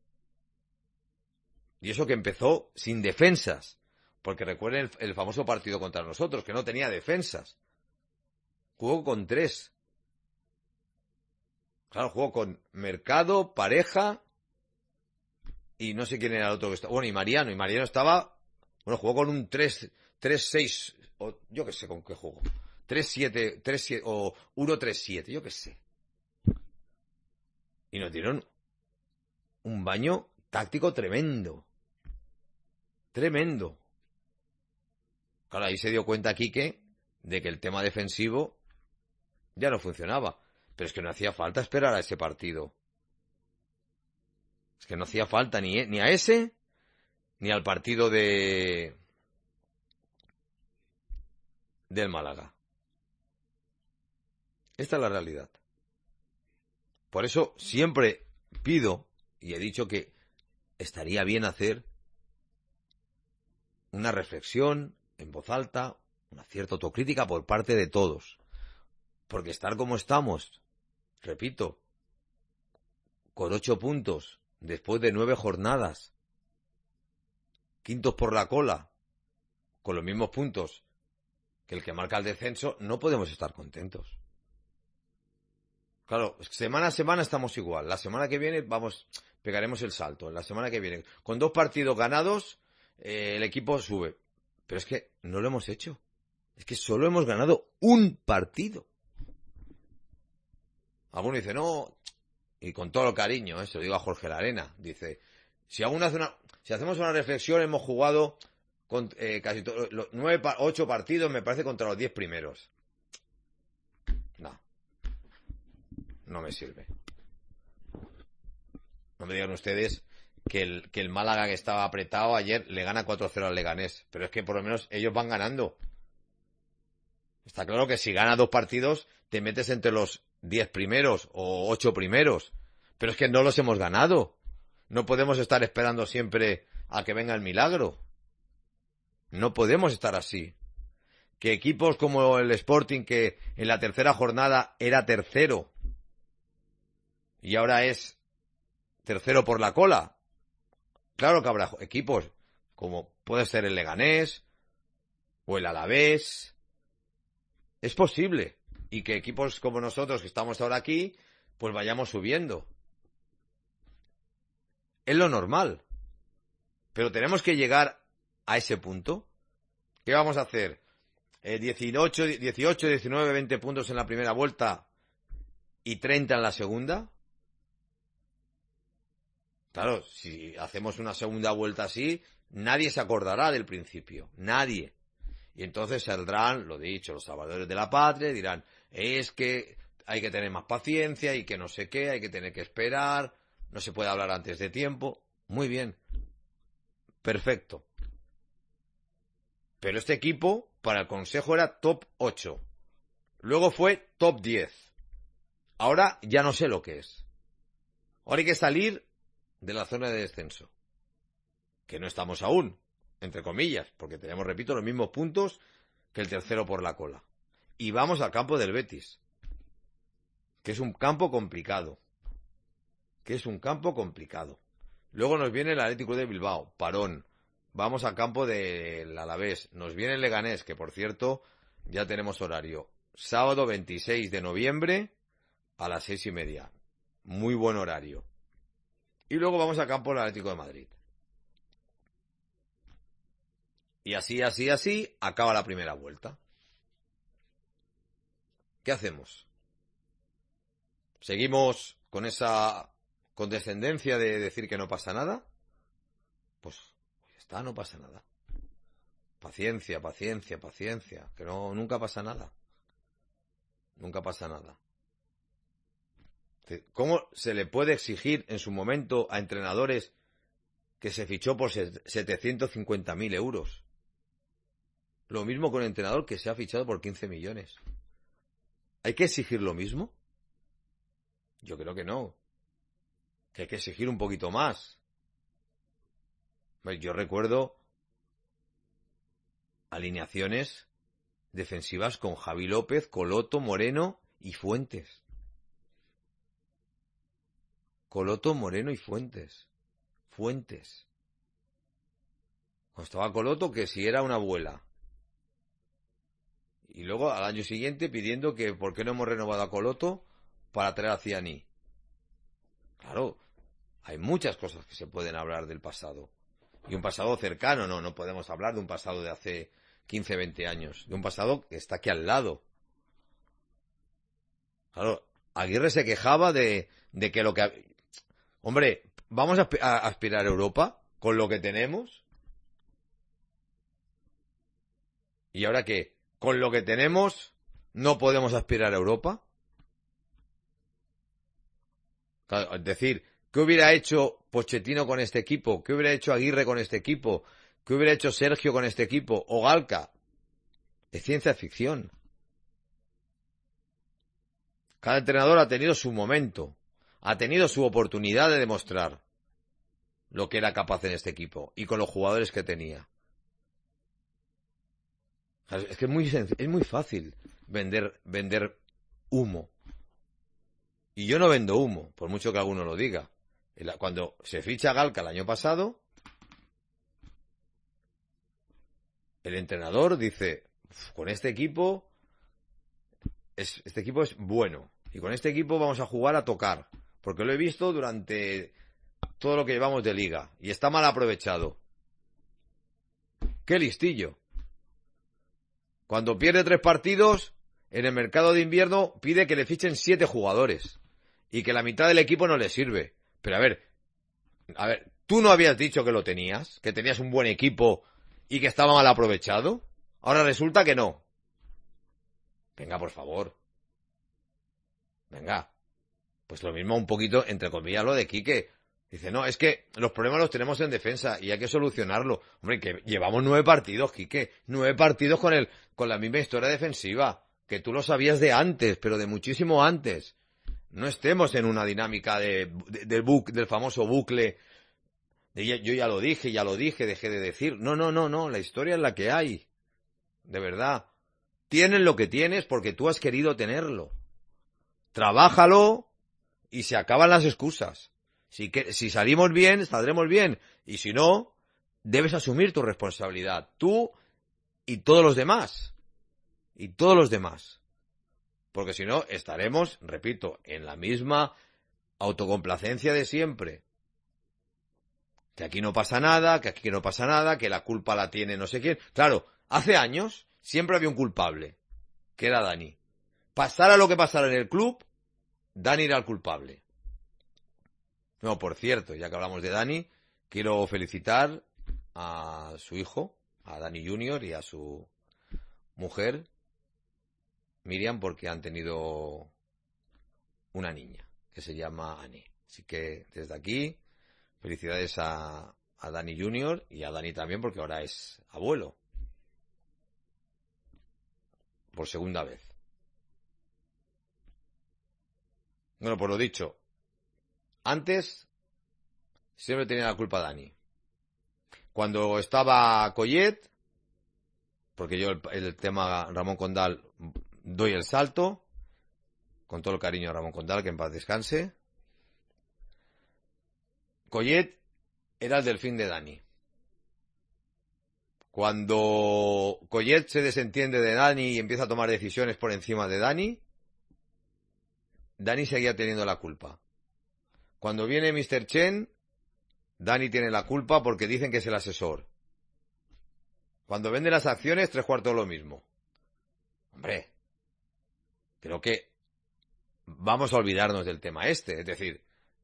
Y eso que empezó sin defensas. Porque recuerden el, el famoso partido contra nosotros, que no tenía defensas. Jugó con tres. Claro, jugó con Mercado, Pareja y no sé quién era el otro que estaba. Bueno, y Mariano. Y Mariano estaba... Bueno, jugó con un tres seis, o yo qué sé con qué jugó. tres siete, tres siete o uno tres siete, yo qué sé. Y nos dieron un baño táctico tremendo. Tremendo. Claro, ahí se dio cuenta Quique de que el tema defensivo ya no funcionaba. Pero es que no hacía falta esperar a ese partido. Es que no hacía falta ni, ni a ese, ni al partido de del Málaga. Esta es la realidad. Por eso siempre pido, y he dicho que estaría bien hacer una reflexión en voz alta, una cierta autocrítica por parte de todos. Porque estar como estamos, repito, con ocho puntos, después de nueve jornadas, quintos por la cola, con los mismos puntos que el que marca el descenso, no podemos estar contentos. Claro, semana a semana estamos igual. La semana que viene vamos, pegaremos el salto. La semana que viene, con dos partidos ganados, eh, el equipo sube. Pero es que no lo hemos hecho. Es que solo hemos ganado un partido. Alguno dice, no, y con todo el cariño, ¿eh? Se lo digo a Jorge Larena, dice, si, alguna hace una, si hacemos una reflexión, hemos jugado con, eh, casi todos los nueve, ocho partidos, me parece, contra los diez primeros. No. No me sirve. No me digan ustedes que el, que el Málaga, que estaba apretado ayer, le gana cuatro cero al Leganés. Pero es que por lo menos ellos van ganando. Está claro que si ganas dos partidos, te metes entre los diez primeros o ocho primeros. Pero es que no los hemos ganado. No podemos estar esperando siempre a que venga el milagro. No podemos estar así. Que equipos como el Sporting, que en la tercera jornada era tercero, y ahora es tercero por la cola. Claro que habrá equipos como puede ser el Leganés o el Alavés. Es posible. Y que equipos como nosotros, que estamos ahora aquí, pues vayamos subiendo. Es lo normal. Pero tenemos que llegar a ese punto. ¿Qué vamos a hacer? Eh, dieciocho, dieciocho, diecinueve, veinte puntos en la primera vuelta y treinta en la segunda. Claro, si hacemos una segunda vuelta así, nadie se acordará del principio. Nadie. Y entonces saldrán, lo dicho, los salvadores de la patria, dirán, es que hay que tener más paciencia y que no sé qué, hay que tener que esperar, no se puede hablar antes de tiempo. Muy bien. Perfecto. Pero este equipo, para el Consejo, era top ocho. Luego fue top diez. Ahora ya no sé lo que es. Ahora hay que salir de la zona de descenso. Que no estamos aún, entre comillas, porque tenemos, repito, los mismos puntos que el tercero por la cola. Y vamos al campo del Betis. Que es un campo complicado. Que es un campo complicado. Luego nos viene el Atlético de Bilbao, parón. Vamos al campo del Alavés. Nos viene el Leganés, que por cierto, ya tenemos horario. Sábado veintiséis de noviembre a las seis y media. Muy buen horario. Y luego vamos al campo del Atlético de Madrid. Y así, así, así, acaba la primera vuelta. ¿Qué hacemos? ¿Seguimos con esa condescendencia de decir que no pasa nada? Pues ya está, no pasa nada. Paciencia, paciencia, paciencia. Que no, nunca pasa nada. Nunca pasa nada. ¿Cómo se le puede exigir en su momento a entrenadores que se fichó por setecientos cincuenta mil euros? Lo mismo con un entrenador que se ha fichado por quince millones. ¿Hay que exigir lo mismo? Yo creo que no. Que hay que exigir un poquito más. Yo recuerdo alineaciones defensivas con Javi López, Coloto, Moreno y Fuentes. Coloto, Moreno y Fuentes. Fuentes. Cuando estaba Coloto, que si era una abuela. Y luego al año siguiente pidiendo que por qué no hemos renovado a Coloto para traer a Ciani. Claro, hay muchas cosas que se pueden hablar del pasado. Y un pasado cercano, no, no podemos hablar de un pasado de hace quince, veinte años. De un pasado que está aquí al lado. Claro, Aguirre se quejaba de, de que lo que... Hombre, ¿vamos a, a aspirar a Europa con lo que tenemos? ¿Y ahora qué? ¿Con lo que tenemos no podemos aspirar a Europa? Claro, es decir, ¿qué hubiera hecho Pochettino con este equipo? ¿Qué hubiera hecho Aguirre con este equipo? ¿Qué hubiera hecho Sergio con este equipo? ¿O Galca? Es ciencia ficción. Cada entrenador ha tenido su momento. Ha tenido su oportunidad de demostrar lo que era capaz en este equipo y con los jugadores que tenía. Es que es muy sencillo, es muy fácil vender, vender humo. Y yo no vendo humo, por mucho que alguno lo diga. Cuando se ficha Galca el año pasado, el entrenador dice, con este equipo, es, este equipo es bueno. Y con este equipo vamos a jugar a tocar. Porque lo he visto durante todo lo que llevamos de liga. Y está mal aprovechado. ¡Qué listillo! Cuando pierde tres partidos, en el mercado de invierno pide que le fichen siete jugadores. Y que la mitad del equipo no le sirve. Pero a ver, a ver, ¿tú no habías dicho que lo tenías? ¿Que tenías un buen equipo y que estaba mal aprovechado? Ahora resulta que no. Venga, por favor. Venga. Pues lo mismo un poquito, entre comillas, lo de Quique. Dice, no, es que los problemas los tenemos en defensa y hay que solucionarlo. Hombre, que llevamos nueve partidos, Quique. Nueve partidos con el, con la misma historia defensiva. Que tú lo sabías de antes, pero de muchísimo antes. No estemos en una dinámica de, de, del, buc, del famoso bucle. De yo ya lo dije, ya lo dije, dejé de decir. No, no, no, no. La historia es la que hay. De verdad. Tienes lo que tienes porque tú has querido tenerlo. Trabájalo y se acaban las excusas. Si, que, si salimos bien, saldremos bien. Y si no, debes asumir tu responsabilidad. Tú y todos los demás. Y todos los demás. Porque si no, estaremos, repito, en la misma autocomplacencia de siempre. Que aquí no pasa nada, que aquí no pasa nada, que la culpa la tiene no sé quién. Claro, hace años siempre había un culpable, que era Dani. Pasara lo que pasara en el club, Dani era el culpable. No, por cierto, ya que hablamos de Dani, quiero felicitar a su hijo, a Dani junior y a su mujer, Miriam, porque han tenido una niña, que se llama Anne. Así que, desde aquí, felicidades a, a Dani junior y a Dani también, porque ahora es abuelo. Por segunda vez. Bueno, por lo dicho, antes siempre tenía la culpa Dani. Cuando estaba Collet, porque yo el, el tema Ramón Condal doy el salto, con todo el cariño a Ramón Condal, que en paz descanse. Collet era el delfín de Dani. Cuando Collet se desentiende de Dani y empieza a tomar decisiones por encima de Dani, Dani seguía teniendo la culpa. Cuando viene mister Chen, Dani tiene la culpa porque dicen que es el asesor. Cuando vende las acciones, tres cuartos lo mismo. Hombre, creo que vamos a olvidarnos del tema este. Es decir,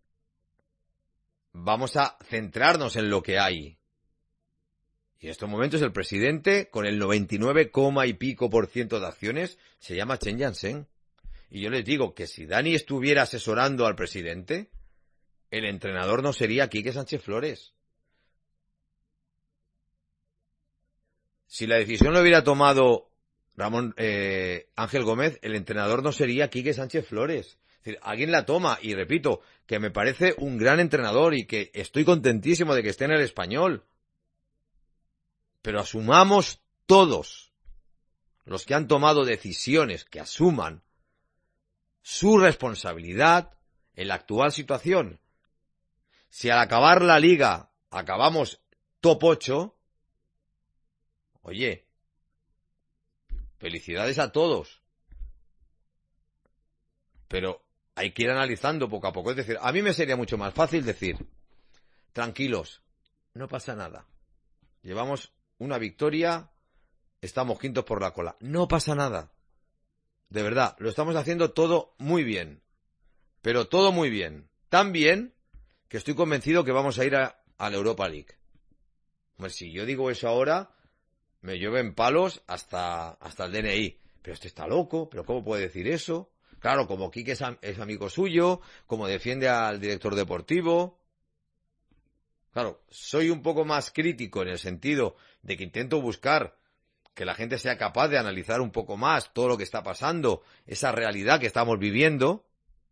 vamos a centrarnos en lo que hay. Y en estos momentos el presidente, con el noventa y nueve coma y pico por ciento de acciones, se llama Chen Jiansheng. Y yo les digo que si Dani estuviera asesorando al presidente, el entrenador no sería Quique Sánchez Flores. Si la decisión lo hubiera tomado Ramón eh, Ángel Gómez, el entrenador no sería Quique Sánchez Flores. Es decir, alguien la toma, y repito, que me parece un gran entrenador y que estoy contentísimo de que esté en el Español. Pero asumamos todos, los que han tomado decisiones, que asuman su responsabilidad en la actual situación. Si al acabar la liga acabamos top ocho, oye, felicidades a todos. Pero hay que ir analizando poco a poco. Es decir, a mí me sería mucho más fácil decir, tranquilos, no pasa nada. Llevamos una victoria, estamos quintos por la cola. No pasa nada. De verdad, lo estamos haciendo todo muy bien. Pero todo muy bien. Tan bien que estoy convencido que vamos a ir a, a la Europa League. Pues si yo digo eso ahora, me llueven palos hasta, hasta el D N I. Pero este está loco, pero ¿cómo puede decir eso? Claro, como Quique es, es amigo suyo, como defiende al director deportivo. Claro, soy un poco más crítico en el sentido de que intento buscar que la gente sea capaz de analizar un poco más todo lo que está pasando, esa realidad que estamos viviendo.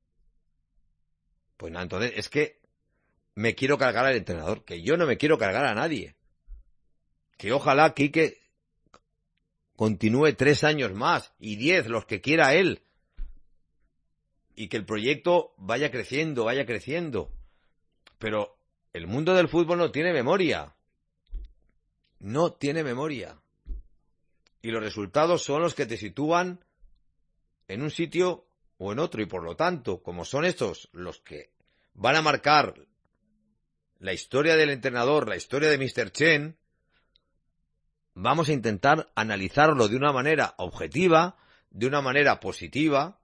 Pues nada, entonces es que me quiero cargar al entrenador, que yo no me quiero cargar a nadie. Que ojalá Quique continúe tres años más, y diez, los que quiera él. Y que el proyecto vaya creciendo, vaya creciendo. Pero el mundo del fútbol no tiene memoria. No tiene memoria. Y los resultados son los que te sitúan en un sitio o en otro. Y por lo tanto, como son estos los que van a marcar la historia del entrenador, la historia de mister Chen, vamos a intentar analizarlo de una manera objetiva, de una manera positiva,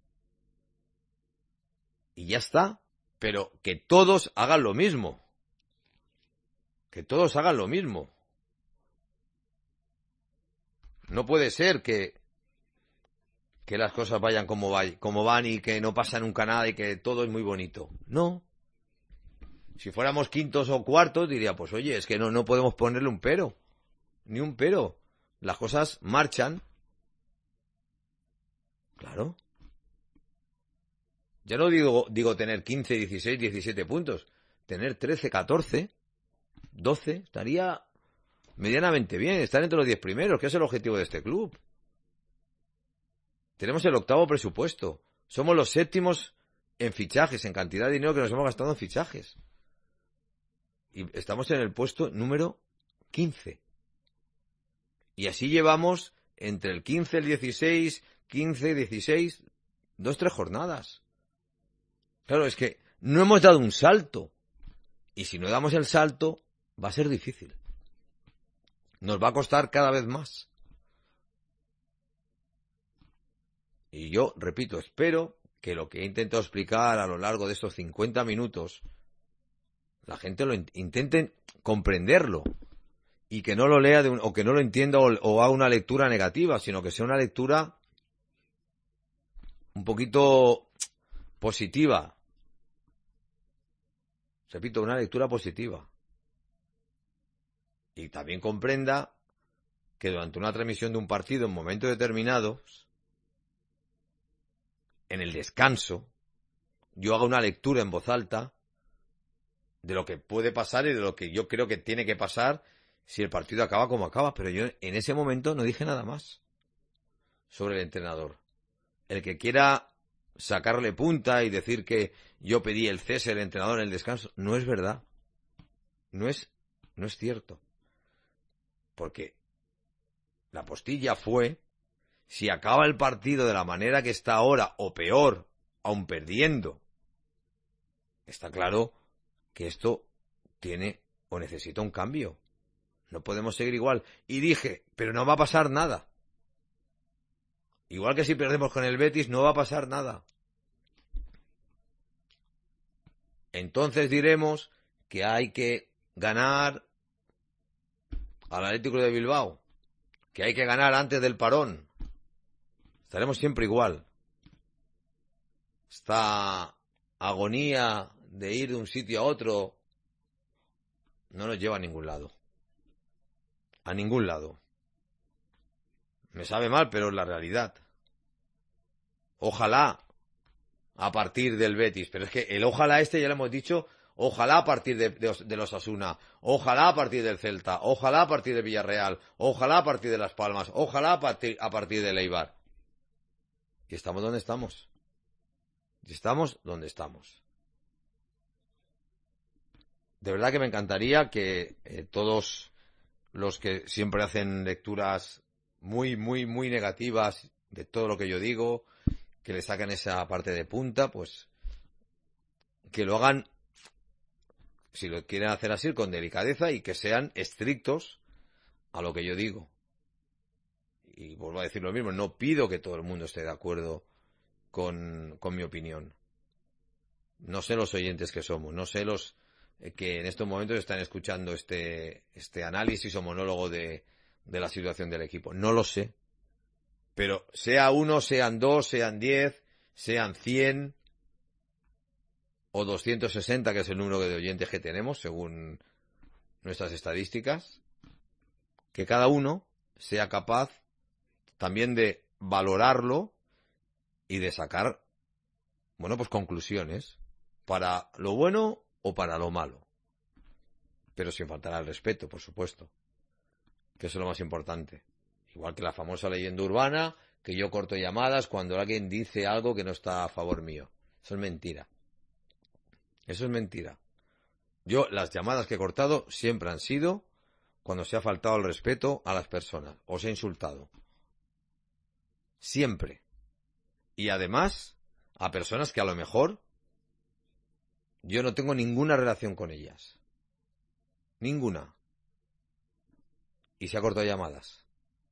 y ya está. Pero que todos hagan lo mismo. Que todos hagan lo mismo. No puede ser que, que las cosas vayan como, vay, como van y que no pasa nunca nada y que todo es muy bonito. No. Si fuéramos quintos o cuartos, diría, pues oye, es que no, no podemos ponerle un pero. Ni un pero. Las cosas marchan. Claro. Ya no digo, digo tener quince, dieciséis, diecisiete puntos. Tener trece, catorce, doce, estaría medianamente bien. Estar entre los diez primeros, que es el objetivo de este club. Tenemos el octavo presupuesto. Somos los séptimos en fichajes, en cantidad de dinero que nos hemos gastado en fichajes. Y estamos en el puesto número quince. Y así llevamos entre el quince, el dieciséis, quince, dieciséis, dos, tres jornadas. Claro, es que no hemos dado un salto. Y si no damos el salto, va a ser difícil. Nos va a costar cada vez más. Y yo, repito, espero que lo que he intentado explicar a lo largo de estos cincuenta minutos, la gente lo in- intente comprenderlo. Y que no lo lea de un, o que no lo entienda o, o haga una lectura negativa, sino que sea una lectura un poquito positiva. Repito, una lectura positiva. Y también comprenda que durante una transmisión de un partido en momentos determinados, en el descanso, yo haga una lectura en voz alta de lo que puede pasar y de lo que yo creo que tiene que pasar si el partido acaba como acaba. Pero yo en ese momento no dije nada más sobre el entrenador. El que quiera sacarle punta y decir que yo pedí el cese del entrenador en el descanso, no es verdad. No es, no es cierto. Porque la postilla fue, si acaba el partido de la manera que está ahora, o peor, aun perdiendo, está claro que esto tiene o necesita un cambio. No podemos seguir igual. Y dije, pero no va a pasar nada. Igual que si perdemos con el Betis, no va a pasar nada. Entonces diremos que hay que ganar al Atlético de Bilbao, que hay que ganar antes del parón. Estaremos siempre igual. Esta agonía de ir de un sitio a otro no nos lleva a ningún lado. A ningún lado. Me sabe mal, pero es la realidad. Ojalá a partir del Betis, pero es que el ojalá este ya lo hemos dicho, ojalá a partir de, de, de los Osasuna, ojalá a partir del Celta, ojalá a partir de Villarreal, ojalá a partir de Las Palmas, ojalá a partir, a partir del Eibar. Y estamos donde estamos. Y estamos donde estamos. De verdad que me encantaría que eh, todos los que siempre hacen lecturas muy, muy, muy negativas de todo lo que yo digo, que le sacan esa parte de punta, pues que lo hagan, si lo quieren hacer así, con delicadeza y que sean estrictos a lo que yo digo. Y vuelvo a decir lo mismo, no pido que todo el mundo esté de acuerdo con, con mi opinión. No sé los oyentes que somos, no sé los eh, que en estos momentos están escuchando este, este análisis o monólogo de, de la situación del equipo. No lo sé. Pero sea uno, sean dos, sean diez, sean cien o doscientos sesenta, que es el número de oyentes que tenemos según nuestras estadísticas, que cada uno sea capaz también de valorarlo y de sacar, bueno, pues conclusiones para lo bueno o para lo malo. Pero sin faltar al respeto, por supuesto, que eso es lo más importante. Igual que la famosa leyenda urbana, que yo corto llamadas cuando alguien dice algo que no está a favor mío. Eso es mentira. Eso es mentira. Yo, las llamadas que he cortado siempre han sido cuando se ha faltado el respeto a las personas, o se ha insultado. Siempre. Y además, a personas que a lo mejor yo no tengo ninguna relación con ellas. Ninguna. Y se ha cortado llamadas.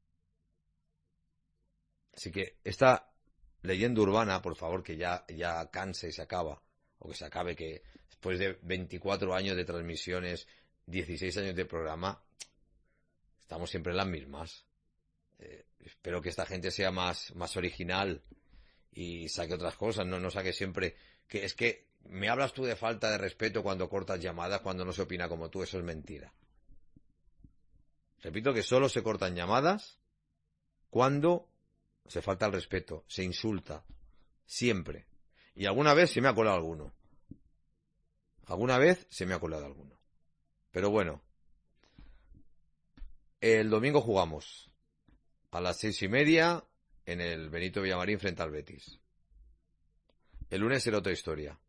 Así que esta leyenda urbana, por favor, que ya, ya canse y se acaba, o que se acabe, que después de veinticuatro años de transmisiones, dieciséis años de programa, estamos siempre en las mismas. Eh, espero que esta gente sea más, más original y saque otras cosas, no, no saque siempre, que es que me hablas tú de falta de respeto cuando cortas llamadas, cuando no se opina como tú, eso es mentira. Repito que solo se cortan llamadas cuando se falta el respeto, se insulta, siempre. Y alguna vez se me ha colado alguno. Alguna vez se me ha colado alguno. Pero bueno, el domingo jugamos a las seis y media en el Benito Villamarín frente al Betis. El lunes será otra historia.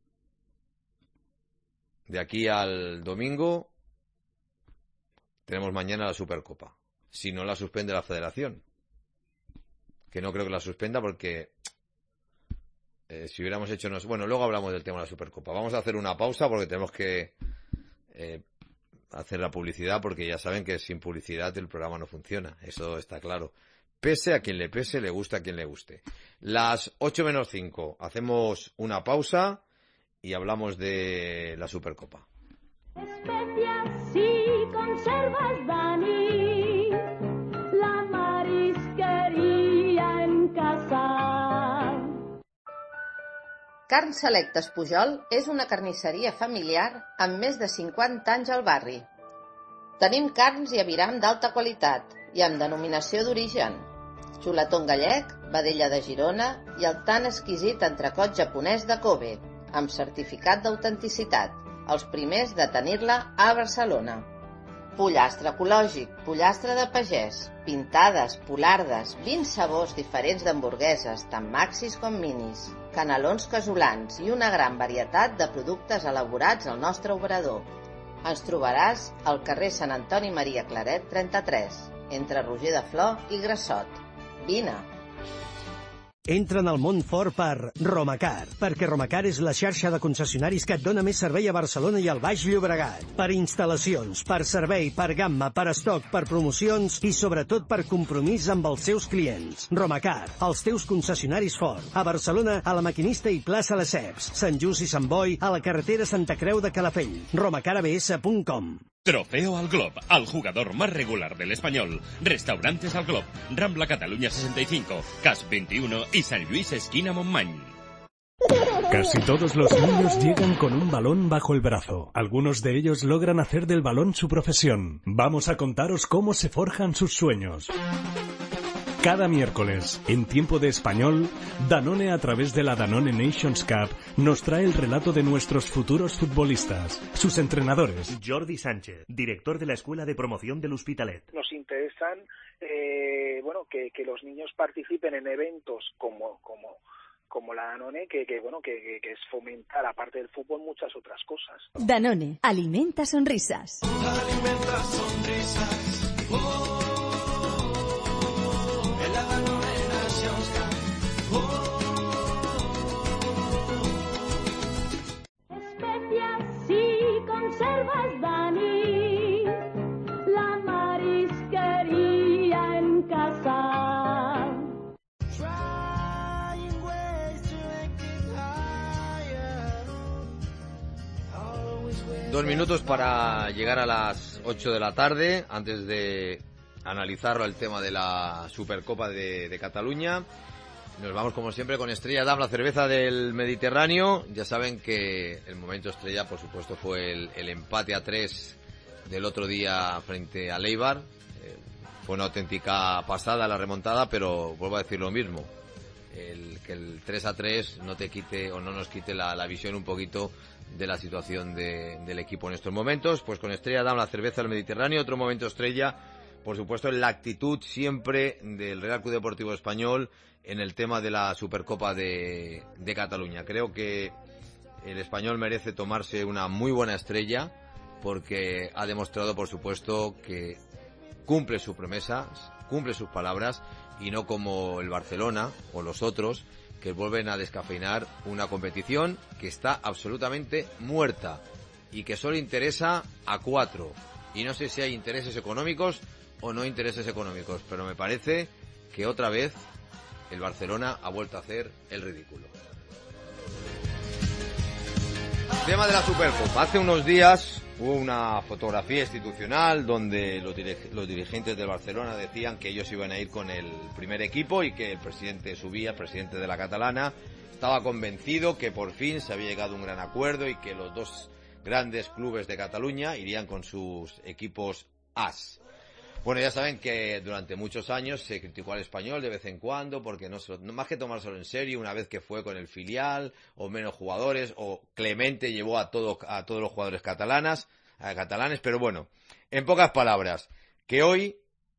De aquí al domingo tenemos mañana la Supercopa. Si no la suspende la Federación. Que no creo que la suspenda porque eh, si hubiéramos hecho... Nos... Bueno, luego hablamos del tema de la Supercopa. Vamos a hacer una pausa porque tenemos que eh, hacer la publicidad porque ya saben que sin publicidad el programa no funciona. Eso está claro. Pese a quien le pese, le gusta a quien le guste. Las ocho menos cinco. Hacemos una pausa y hablamos de la Supercopa. Especias y conservas, Dani, la marisquería en casa. Carn Selectes Pujol és una carnisseria familiar amb més de cinquanta anys al barri. Tenim carns i aviram d'alta qualitat i amb denominació d'origen. Xuletón gallec, vedella de Girona i el tan exquisit entrecot japonès de Kobe, amb certificat d'autenticitat, els primers de tenir-la a Barcelona. Pollastre ecològic, pollastre de pagès, pintades, polardes, vint sabors diferents d'hamburgueses, tant maxis com minis, canelons casolans i una gran varietat de productes elaborats al nostre obrador. Ens trobaràs al carrer Sant Antoni Maria Claret trenta-tres, entre Roger de Flor i Grassot. Vine! Entra en el món fort per Romacar, perquè Romacar és la xarxa de concessionaris que et dona més servei a Barcelona i al Baix Llobregat. Per instal·lacions, per servei, per gamma, per estoc, per promocions i sobretot per compromís amb els seus clients. Romacar, els teus concessionaris fort. A Barcelona, a la Maquinista i plaça Lesseps. Sant Just i Sant Boi, a la carretera Santa Creu de Calafell. romacar a b s punt com. Trofeo al Glob, al jugador más regular del español. Restaurantes al Glob, Rambla Cataluña sesenta y cinco, Cas veintiuno y San Luis esquina Montmany. Casi todos los niños llegan con un balón bajo el brazo. Algunos de ellos logran hacer del balón su profesión. Vamos a contaros cómo se forjan sus sueños. Cada miércoles, en Tiempo de Español, Danone a través de la Danone Nations Cup nos trae el relato de nuestros futuros futbolistas, sus entrenadores. Jordi Sánchez, director de la Escuela de Promoción del Hospitalet. Nos interesan eh, bueno, que, que los niños participen en eventos como, como, como la Danone, que, que, bueno, que, que es fomentar, aparte del fútbol, muchas otras cosas. Danone, alimenta sonrisas. Alimenta sonrisas. Oh. Especias y conservas, Dani, la marisquería en casa. Dos minutos para llegar a las ocho de la tarde, antes de analizarlo el tema de la Supercopa de, de Cataluña. Nos vamos como siempre con Estrella Damm, la cerveza del Mediterráneo. Ya saben que el momento estrella, por supuesto, fue el, el empate a tres del otro día frente a Eibar. Eh, fue una auténtica pasada la remontada, pero vuelvo a decir lo mismo. El, que el tres a tres no te quite o no nos quite la, la visión un poquito de la situación de, del equipo en estos momentos. Pues con Estrella Damm, la cerveza del Mediterráneo, otro momento estrella, por supuesto, en la actitud siempre del Real Club Deportivo Español en el tema de la Supercopa de, de Cataluña. Creo que el Español merece tomarse una muy buena estrella porque ha demostrado, por supuesto, que cumple sus promesas, cumple sus palabras y no como el Barcelona o los otros que vuelven a descafeinar una competición que está absolutamente muerta y que solo interesa a cuatro. Y no sé si hay intereses económicos o no intereses económicos, pero me parece que otra vez el Barcelona ha vuelto a hacer el ridículo. Tema de la Supercopa. Hace unos días hubo una fotografía institucional donde los, dirig- los dirigentes del Barcelona decían que ellos iban a ir con el primer equipo y que el presidente subía, el presidente de la Catalana, estaba convencido que por fin se había llegado a un gran acuerdo y que los dos grandes clubes de Cataluña irían con sus equipos As. Bueno, ya saben que durante muchos años se criticó al Español de vez en cuando porque no, no más que tomárselo en serio, una vez que fue con el filial o menos jugadores, o Clemente llevó a todo, a todos los jugadores catalanas, a catalanes, pero bueno, en pocas palabras, que hoy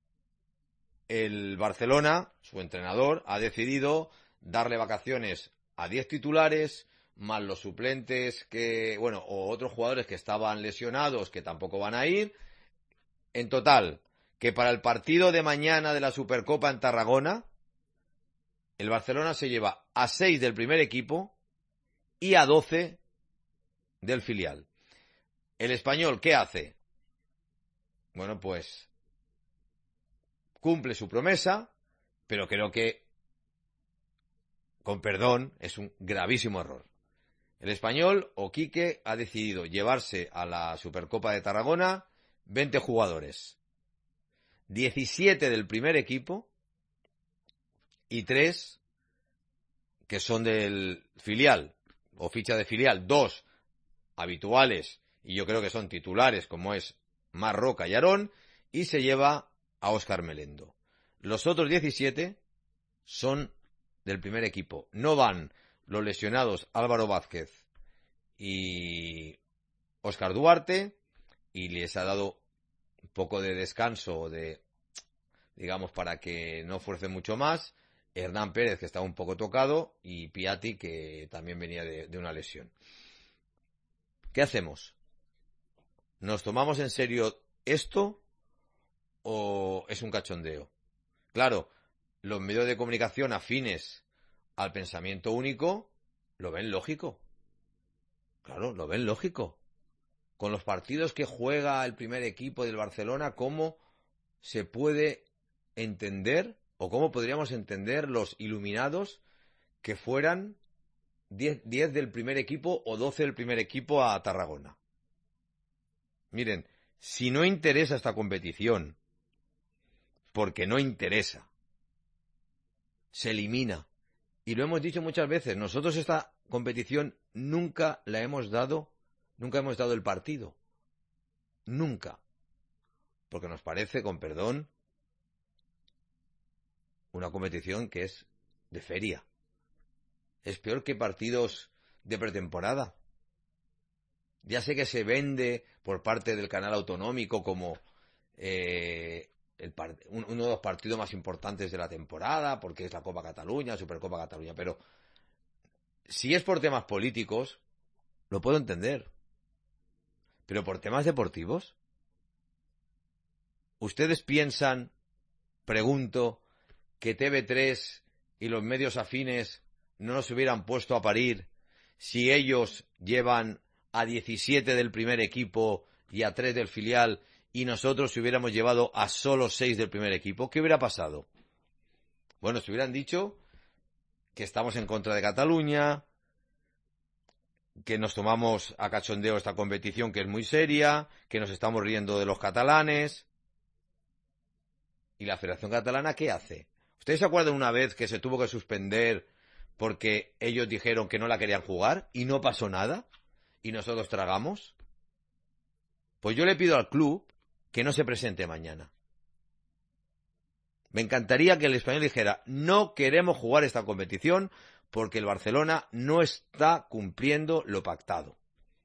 el Barcelona, su entrenador, ha decidido darle vacaciones a diez titulares, más los suplentes que, bueno, o otros jugadores que estaban lesionados que tampoco van a ir. En total, que para el partido de mañana de la Supercopa en Tarragona, el Barcelona se lleva a seis del primer equipo y a doce del filial. El Español, ¿qué hace? Bueno, pues cumple su promesa, pero creo que, con perdón, es un gravísimo error. El Español, o Quique, ha decidido llevarse a la Supercopa de Tarragona veinte jugadores. diecisiete del primer equipo y tres que son del filial, o ficha de filial, dos habituales y yo creo que son titulares, como es Marc Roca y Aarón, y se lleva a Óscar Melendo. Los otros diecisiete son del primer equipo. No van los lesionados Álvaro Vázquez y Óscar Duarte, y les ha dado un poco de descanso, de, digamos, para que no fuerce mucho más. Hernán Pérez, que estaba un poco tocado, y Piatti, que también venía de, de una lesión. ¿Qué hacemos? ¿Nos tomamos en serio esto o es un cachondeo? Claro, los medios de comunicación afines al pensamiento único lo ven lógico. Claro, lo ven lógico. Con los partidos que juega el primer equipo del Barcelona, ¿cómo se puede entender o cómo podríamos entender los iluminados que fueran diez del primer equipo o doce del primer equipo a Tarragona? Miren, si no interesa esta competición, porque no interesa, se elimina. Y lo hemos dicho muchas veces, nosotros esta competición nunca la hemos dado, nunca hemos dado el partido. Nunca. Porque nos parece, con perdón, una competición que es de feria. Es peor que partidos de pretemporada. Ya sé que se vende por parte del canal autonómico como eh, el part- uno de los partidos más importantes de la temporada, porque es la Copa Cataluña, Supercopa Cataluña, pero si es por temas políticos, lo puedo entender. Pero por temas deportivos, ¿ustedes piensan, pregunto, que T V tres y los medios afines no nos hubieran puesto a parir si ellos llevan a diecisiete del primer equipo y a tres del filial y nosotros si hubiéramos llevado a solo seis del primer equipo? ¿Qué hubiera pasado? Bueno, se hubieran dicho que estamos en contra de Cataluña, que nos tomamos a cachondeo esta competición que es muy seria, que nos estamos riendo de los catalanes. ¿Y la Federación Catalana qué hace? ¿Ustedes se acuerdan una vez que se tuvo que suspender porque ellos dijeron que no la querían jugar y no pasó nada? ¿Y nosotros tragamos? Pues yo le pido al club que no se presente mañana. Me encantaría que el Español dijera, no queremos jugar esta competición porque el Barcelona no está cumpliendo lo pactado.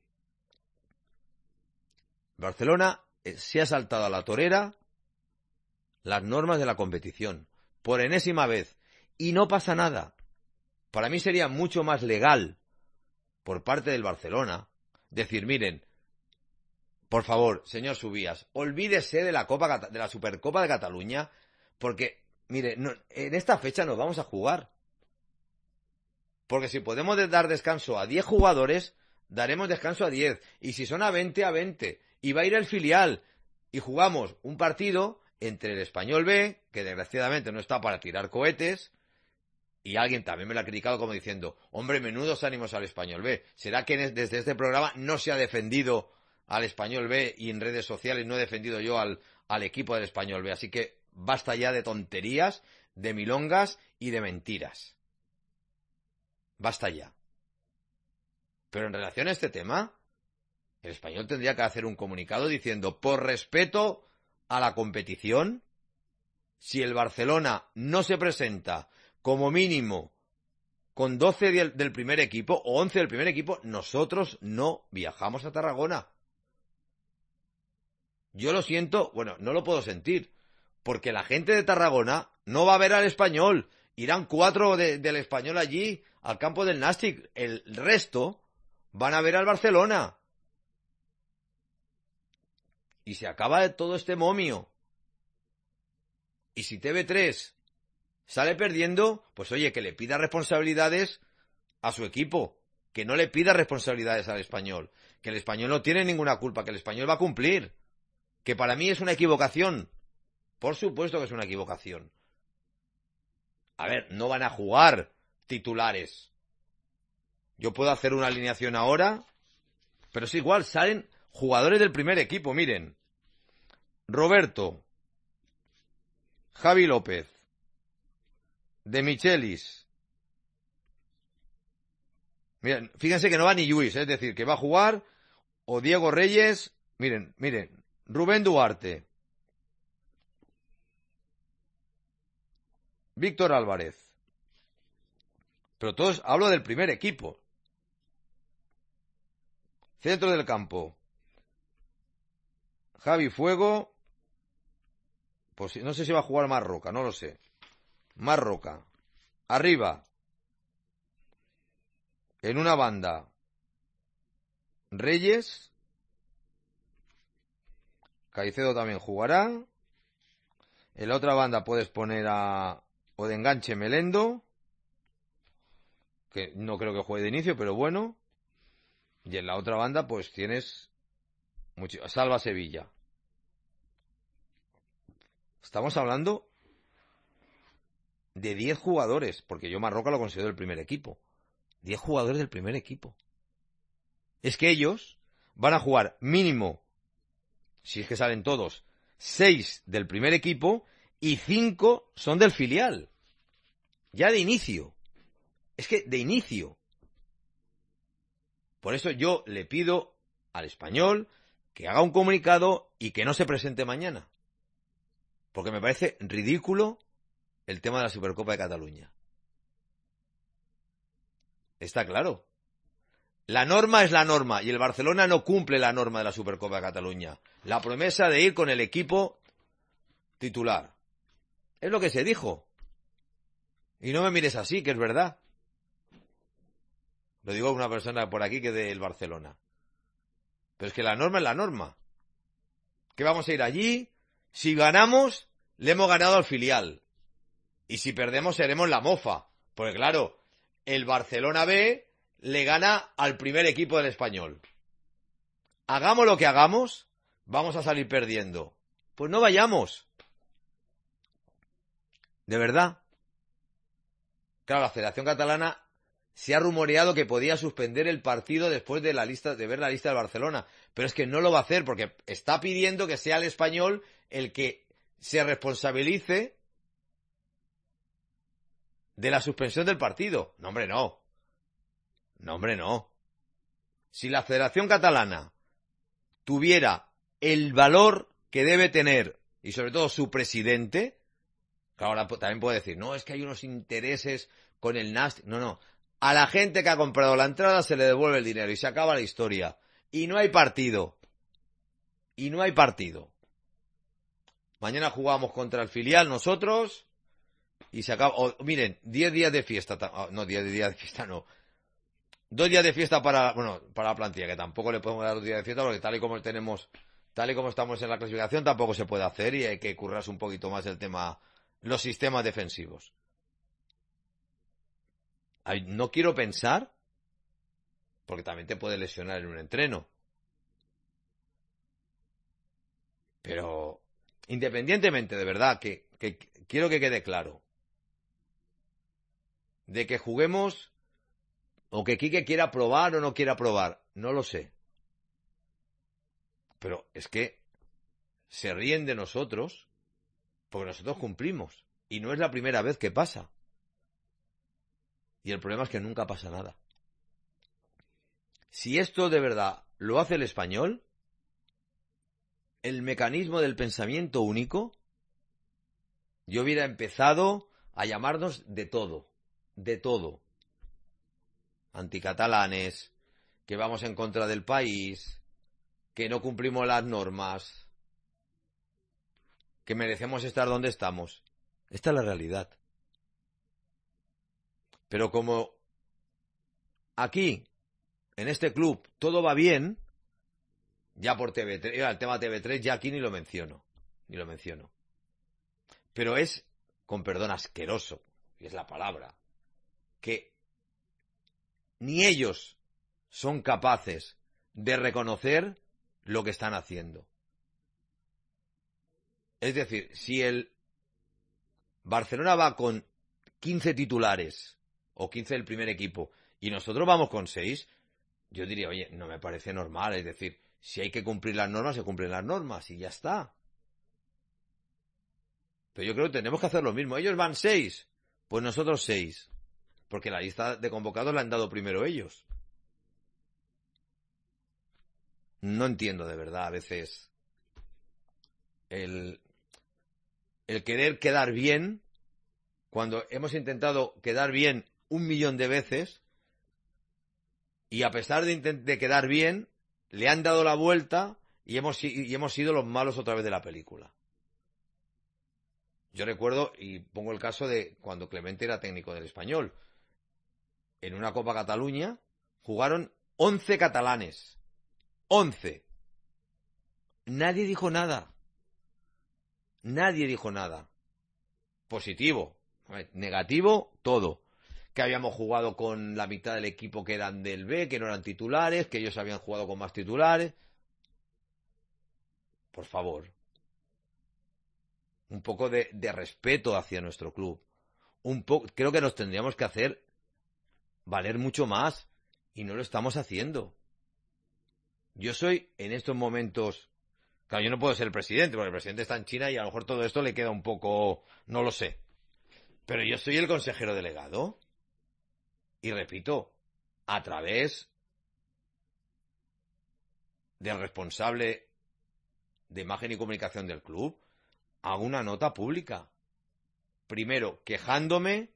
Barcelona se ha saltado a la torera las normas de la competición por enésima vez y no pasa nada. Para mí sería mucho más legal por parte del Barcelona decir, miren, por favor, señor Subías, olvídese de la Copa de la Supercopa de Cataluña, porque, mire, no, en esta fecha nos vamos a jugar. Porque si podemos dar descanso a diez jugadores, daremos descanso a diez. Y si son a veinte, a veinte. Y va a ir el filial. Y jugamos un partido entre el Español B, que desgraciadamente no está para tirar cohetes, y alguien también me lo ha criticado como diciendo, hombre, menudos ánimos al Español B. ¿Será que desde este programa no se ha defendido al Español B y en redes sociales no he defendido yo al, al equipo del Español B? Así que basta ya de tonterías, de milongas y de mentiras. Basta ya. Pero en relación a este tema, el Español tendría que hacer un comunicado diciendo, por respeto a la competición, si el Barcelona no se presenta como mínimo con doce del, del primer equipo o once del primer equipo, nosotros no viajamos a Tarragona. Yo lo siento, bueno, no lo puedo sentir, porque la gente de Tarragona no va a ver al Español. Irán cuatro de, del Español allí, al campo del Nàstic. El resto van a ver al Barcelona. Y se acaba todo este momio. Y si T V tres sale perdiendo, pues oye, que le pida responsabilidades a su equipo. Que no le pida responsabilidades al Español. Que el Español no tiene ninguna culpa, que el Español va a cumplir. Que para mí es una equivocación. Por supuesto que es una equivocación. A ver, no van a jugar titulares. Yo puedo hacer una alineación ahora, pero es igual, salen jugadores del primer equipo, miren. Roberto, Javi López, De Michelis. Miren, fíjense que no va ni Lluís, es decir, que va a jugar o Diego Reyes, miren, miren, Rubén Duarte, Víctor Álvarez. Pero todos, hablo del primer equipo. Centro del campo. Javi Fuego. Pues no sé si va a jugar Marroca, no lo sé. Marroca. Arriba. En una banda. Reyes. Caicedo también jugará. En la otra banda puedes poner a... o de enganche Melendo, que no creo que juegue de inicio, pero bueno. Y en la otra banda pues tienes mucho... Salva Sevilla. Estamos hablando de diez jugadores, porque yo Marroca lo considero el primer equipo. diez jugadores del primer equipo. Es que ellos van a jugar mínimo, si es que salen todos, seis del primer equipo y cinco son del filial. Ya de inicio. Es que de inicio. Por eso yo le pido al Español que haga un comunicado y que no se presente mañana. Porque me parece ridículo el tema de la Supercopa de Cataluña. Está claro. La norma es la norma y el Barcelona no cumple la norma de la Supercopa de Cataluña. La promesa de ir con el equipo titular. Es lo que se dijo. Y no me mires así, que es verdad. Lo digo a una persona por aquí que es del Barcelona. Pero es que la norma es la norma. Que vamos a ir allí. Si ganamos, le hemos ganado al filial. Y si perdemos, seremos la mofa. Porque claro, el Barcelona B le gana al primer equipo del Español. Hagamos lo que hagamos, vamos a salir perdiendo. Pues no vayamos. De verdad. Claro, la Federación Catalana se ha rumoreado que podía suspender el partido después de la lista, de ver la lista del Barcelona. Pero es que no lo va a hacer porque está pidiendo que sea el Español el que se responsabilice de la suspensión del partido. No, hombre, no. No, hombre, no. Si la Federación Catalana tuviera el valor que debe tener, y sobre todo su presidente, que ahora también puede decir, no, es que hay unos intereses con el Nàstic. No, no. A la gente que ha comprado la entrada se le devuelve el dinero y se acaba la historia. Y no hay partido. Y no hay partido. Mañana jugamos contra el filial nosotros y se acaba... Oh, miren, diez días de fiesta. Oh, no, diez días de fiesta no. Dos días de fiesta para, bueno, para la plantilla, que tampoco le podemos dar dos días de fiesta porque tal y como tenemos, tal y como estamos en la clasificación tampoco se puede hacer y hay que currarse un poquito más el tema, los sistemas defensivos. Ay, no quiero pensar, porque también te puede lesionar en un entreno. Pero, independientemente, de verdad, que, que quiero que quede claro, de que juguemos, o que Quique quiera probar o no quiera probar, no lo sé. Pero es que se ríen de nosotros, porque nosotros cumplimos, y no es la primera vez que pasa. Y el problema es que nunca pasa nada. Si esto de verdad lo hace el Español, el mecanismo del pensamiento único, yo hubiera empezado a llamarnos de todo, de todo. Anticatalanes, que vamos en contra del país, que no cumplimos las normas, que merecemos estar donde estamos. Esta es la realidad. Pero como aquí, en este club, todo va bien, ya por T V tres, el tema T V tres ya aquí ni lo menciono, ni lo menciono. Pero es, con perdón, asqueroso, y es la palabra, que ni ellos son capaces de reconocer lo que están haciendo. Es decir, si el Barcelona va con quince titulares, o quince del primer equipo, y nosotros vamos con seis, yo diría, oye, no me parece normal. Es decir, si hay que cumplir las normas, se cumplen las normas, y ya está. Pero yo creo que tenemos que hacer lo mismo. Ellos van seis, pues nosotros seis. Porque la lista de convocados la han dado primero ellos. No entiendo de verdad a veces el, el querer quedar bien cuando hemos intentado quedar bien un millón de veces y a pesar de, de quedar bien le han dado la vuelta y hemos, y hemos sido los malos otra vez de la película. Yo recuerdo, y pongo el caso de cuando Clemente era técnico del Español. En una Copa Cataluña jugaron once catalanes. once. Nadie dijo nada. Nadie dijo nada. Positivo. Negativo, todo. Que habíamos jugado con la mitad del equipo que eran del B, que no eran titulares, que ellos habían jugado con más titulares. Por favor. Un poco de, de respeto hacia nuestro club. Un poco, creo que nos tendríamos que hacer valer mucho más y no lo estamos haciendo. Yo soy en estos momentos, claro, yo no puedo ser el presidente porque el presidente está en China y a lo mejor todo esto le queda un poco, no lo sé, pero yo soy el consejero delegado y repito, a través del responsable de imagen y comunicación del club, hago una nota pública, primero quejándome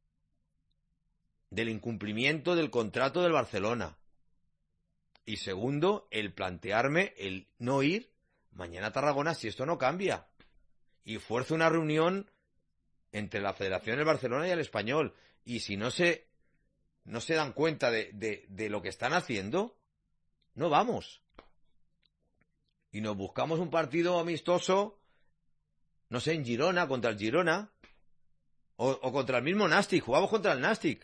del incumplimiento del contrato del Barcelona. Y segundo, el plantearme el no ir mañana a Tarragona si esto no cambia. Y fuerzo una reunión entre la Federación del Barcelona y el Español. Y si no se, no se dan cuenta de, de, de lo que están haciendo, no vamos. Y nos buscamos un partido amistoso, no sé, en Girona, contra el Girona, o, o contra el mismo Nàstic. Jugamos contra el Nàstic.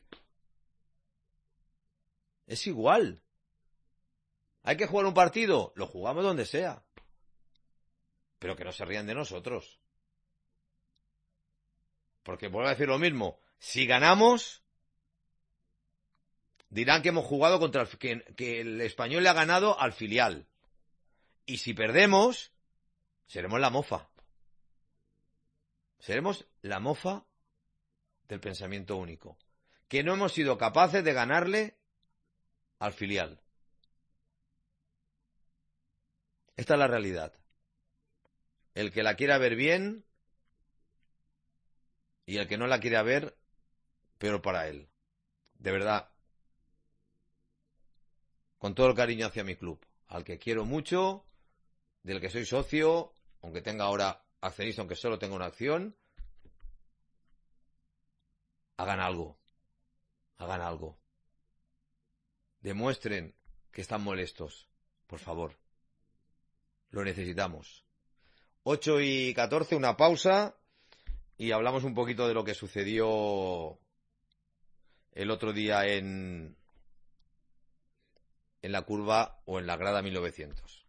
Es igual. ¿Hay que jugar un partido? Lo jugamos donde sea. Pero que no se rían de nosotros. Porque vuelvo a decir lo mismo. Si ganamos, dirán que hemos jugado contra el, que, que el Español le ha ganado al filial. Y si perdemos, seremos la mofa. Seremos la mofa del pensamiento único. Que no hemos sido capaces de ganarle al filial. Esta es la realidad. El que la quiera ver bien y el que no la quiera ver, peor para él. De verdad. Con todo el cariño hacia mi club. Al que quiero mucho, del que soy socio, aunque tenga ahora accionista, aunque solo tenga una acción. Hagan algo. Hagan algo. Demuestren que están molestos. Por favor. Lo necesitamos. ocho y catorce, una pausa y hablamos un poquito de lo que sucedió el otro día en, en la curva o en la grada mil novecientos.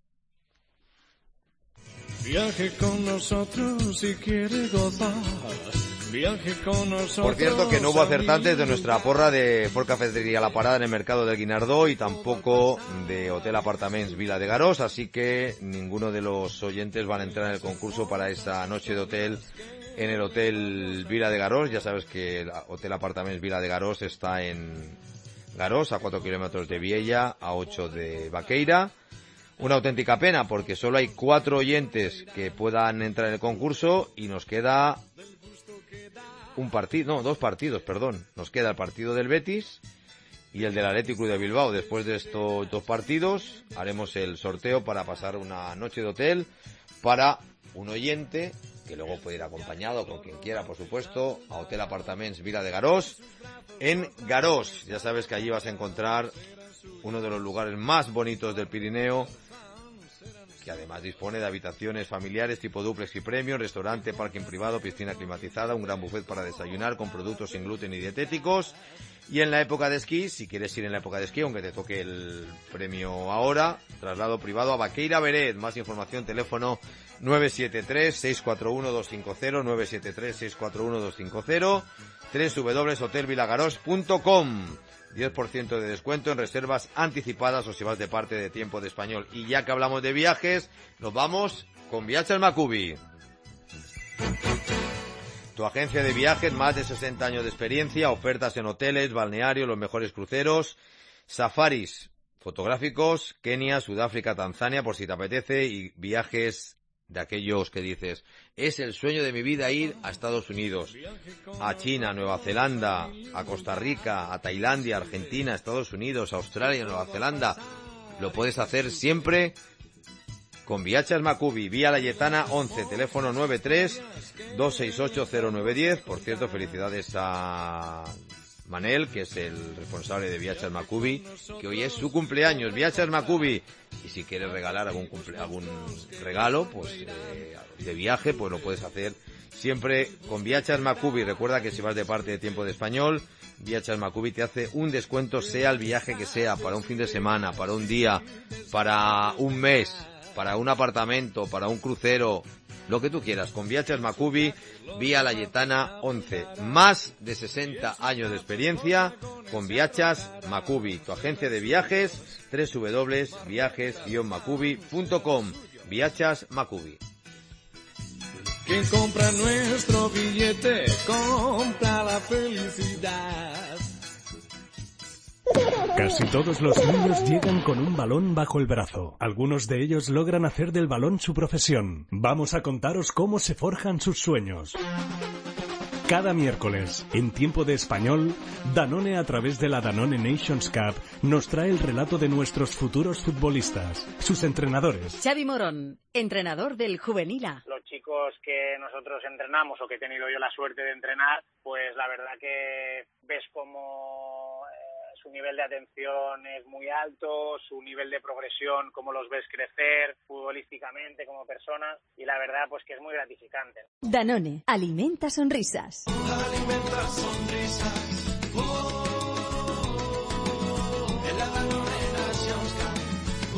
Viaje con nosotros si quiere gozar. Viaje con nosotros. Por cierto, que no hubo acertantes de nuestra porra de Ford Cafetería La Parada en el mercado del Guinardó y tampoco de Hotel Apartaments Vila de Garós, así que ninguno de los oyentes van a entrar en el concurso para esta noche de hotel en el Hotel Vila de Garós. Ya sabes que el Hotel Apartaments Vila de Garós está en Garós, a cuatro kilómetros de Viella, a ocho de Vaqueira. Una auténtica pena porque solo hay cuatro oyentes que puedan entrar en el concurso y nos queda un partido, no, dos partidos, perdón. Nos queda el partido del Betis y el del Athletic Club de Bilbao. Después de estos dos partidos haremos el sorteo para pasar una noche de hotel para un oyente, que luego puede ir acompañado con quien quiera, por supuesto, a Hotel Apartaments Vila de Garós, en Garós. Ya sabes que allí vas a encontrar uno de los lugares más bonitos del Pirineo, que además dispone de habitaciones familiares tipo dúplex y premium, restaurante, parking privado, piscina climatizada, un gran buffet para desayunar con productos sin gluten y dietéticos. Y en la época de esquí, si quieres ir en la época de esquí, aunque te toque el premio ahora, traslado privado a Vaqueira Beret. Más información, teléfono nueve siete tres, seis cuatro uno, dos cinco cero, nueve siete tres, seis cuatro uno, dos cinco cero, doble u doble u doble u punto hotel vilagaros punto com. diez por ciento de descuento en reservas anticipadas o si vas de parte de Tiempo de Español. Y ya que hablamos de viajes, nos vamos con Viatges Macubi. Tu agencia de viajes, más de sesenta años de experiencia, ofertas en hoteles, balnearios, los mejores cruceros, safaris fotográficos, Kenia, Sudáfrica, Tanzania, por si te apetece, y viajes de aquellos que dices, es el sueño de mi vida ir a Estados Unidos, a China, Nueva Zelanda, a Costa Rica, a Tailandia, Argentina, Estados Unidos, Australia, Nueva Zelanda. Lo puedes hacer siempre con Viatges Macubi, Vía Layetana once, teléfono nueve tres, dos seis ocho, cero nueve uno cero. Por cierto, felicidades a Manel, que es el responsable de Viatges Macubi, que hoy es su cumpleaños. Viatges Macubi. Y si quieres regalar algún cumple, algún regalo, pues eh, de viaje, pues lo puedes hacer siempre con Viatges Macubi. Recuerda que si vas de parte de Tiempo de Español, Viatges Macubi te hace un descuento, sea el viaje que sea, para un fin de semana, para un día, para un mes, para un apartamento, para un crucero, lo que tú quieras. Con Viatges Macubi, Vía Layetana once. Más de sesenta años de experiencia con Viatges Macubi, tu agencia de viajes, doble u doble u doble u punto viajes guion macubi punto com. Viatges Macubi. Quien compra nuestro billete, compra la felicidad. Casi todos los niños llegan con un balón bajo el brazo. Algunos de ellos logran hacer del balón su profesión. Vamos a contaros cómo se forjan sus sueños. Cada miércoles, en Tiempo de Español, Danone, a través de la Danone Nations Cup, nos trae el relato de nuestros futuros futbolistas, sus entrenadores. Xavi Morón, entrenador del Juvenil A. Los chicos que nosotros entrenamos o que he tenido yo la suerte de entrenar, pues la verdad que ves como eh, su nivel de atención es muy alto, su nivel de progresión, cómo los ves crecer futbolísticamente como personas, y la verdad pues que es muy gratificante. Danone, alimenta sonrisas. Alimenta sonrisas. Oh, en la Danone Nations Cup.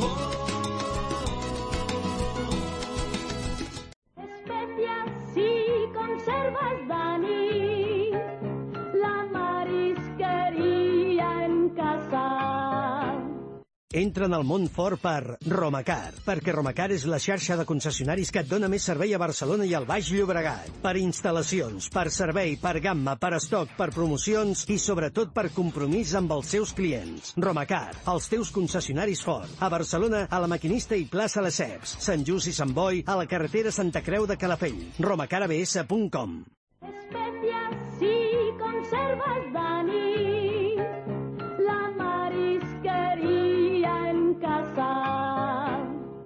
Oh. Especias y conservas Dani, la marisqueria en casa. Entra en el món fort per Romacar, perquè Romacar és la xarxa de concessionaris que et dona més servei a Barcelona i al Baix Llobregat. Per instal·lacions, per servei, per gamma, per estoc, per promocions i sobretot per compromís amb els seus clients. Romacar, els teus concessionaris fort. A Barcelona, a la Maquinista i plaça Lesseps. Sant Just i Sant Boi, a la carretera Santa Creu de Calafell. romacar a b s punt com. Especias y conservas Dani, la marisqueria en casa.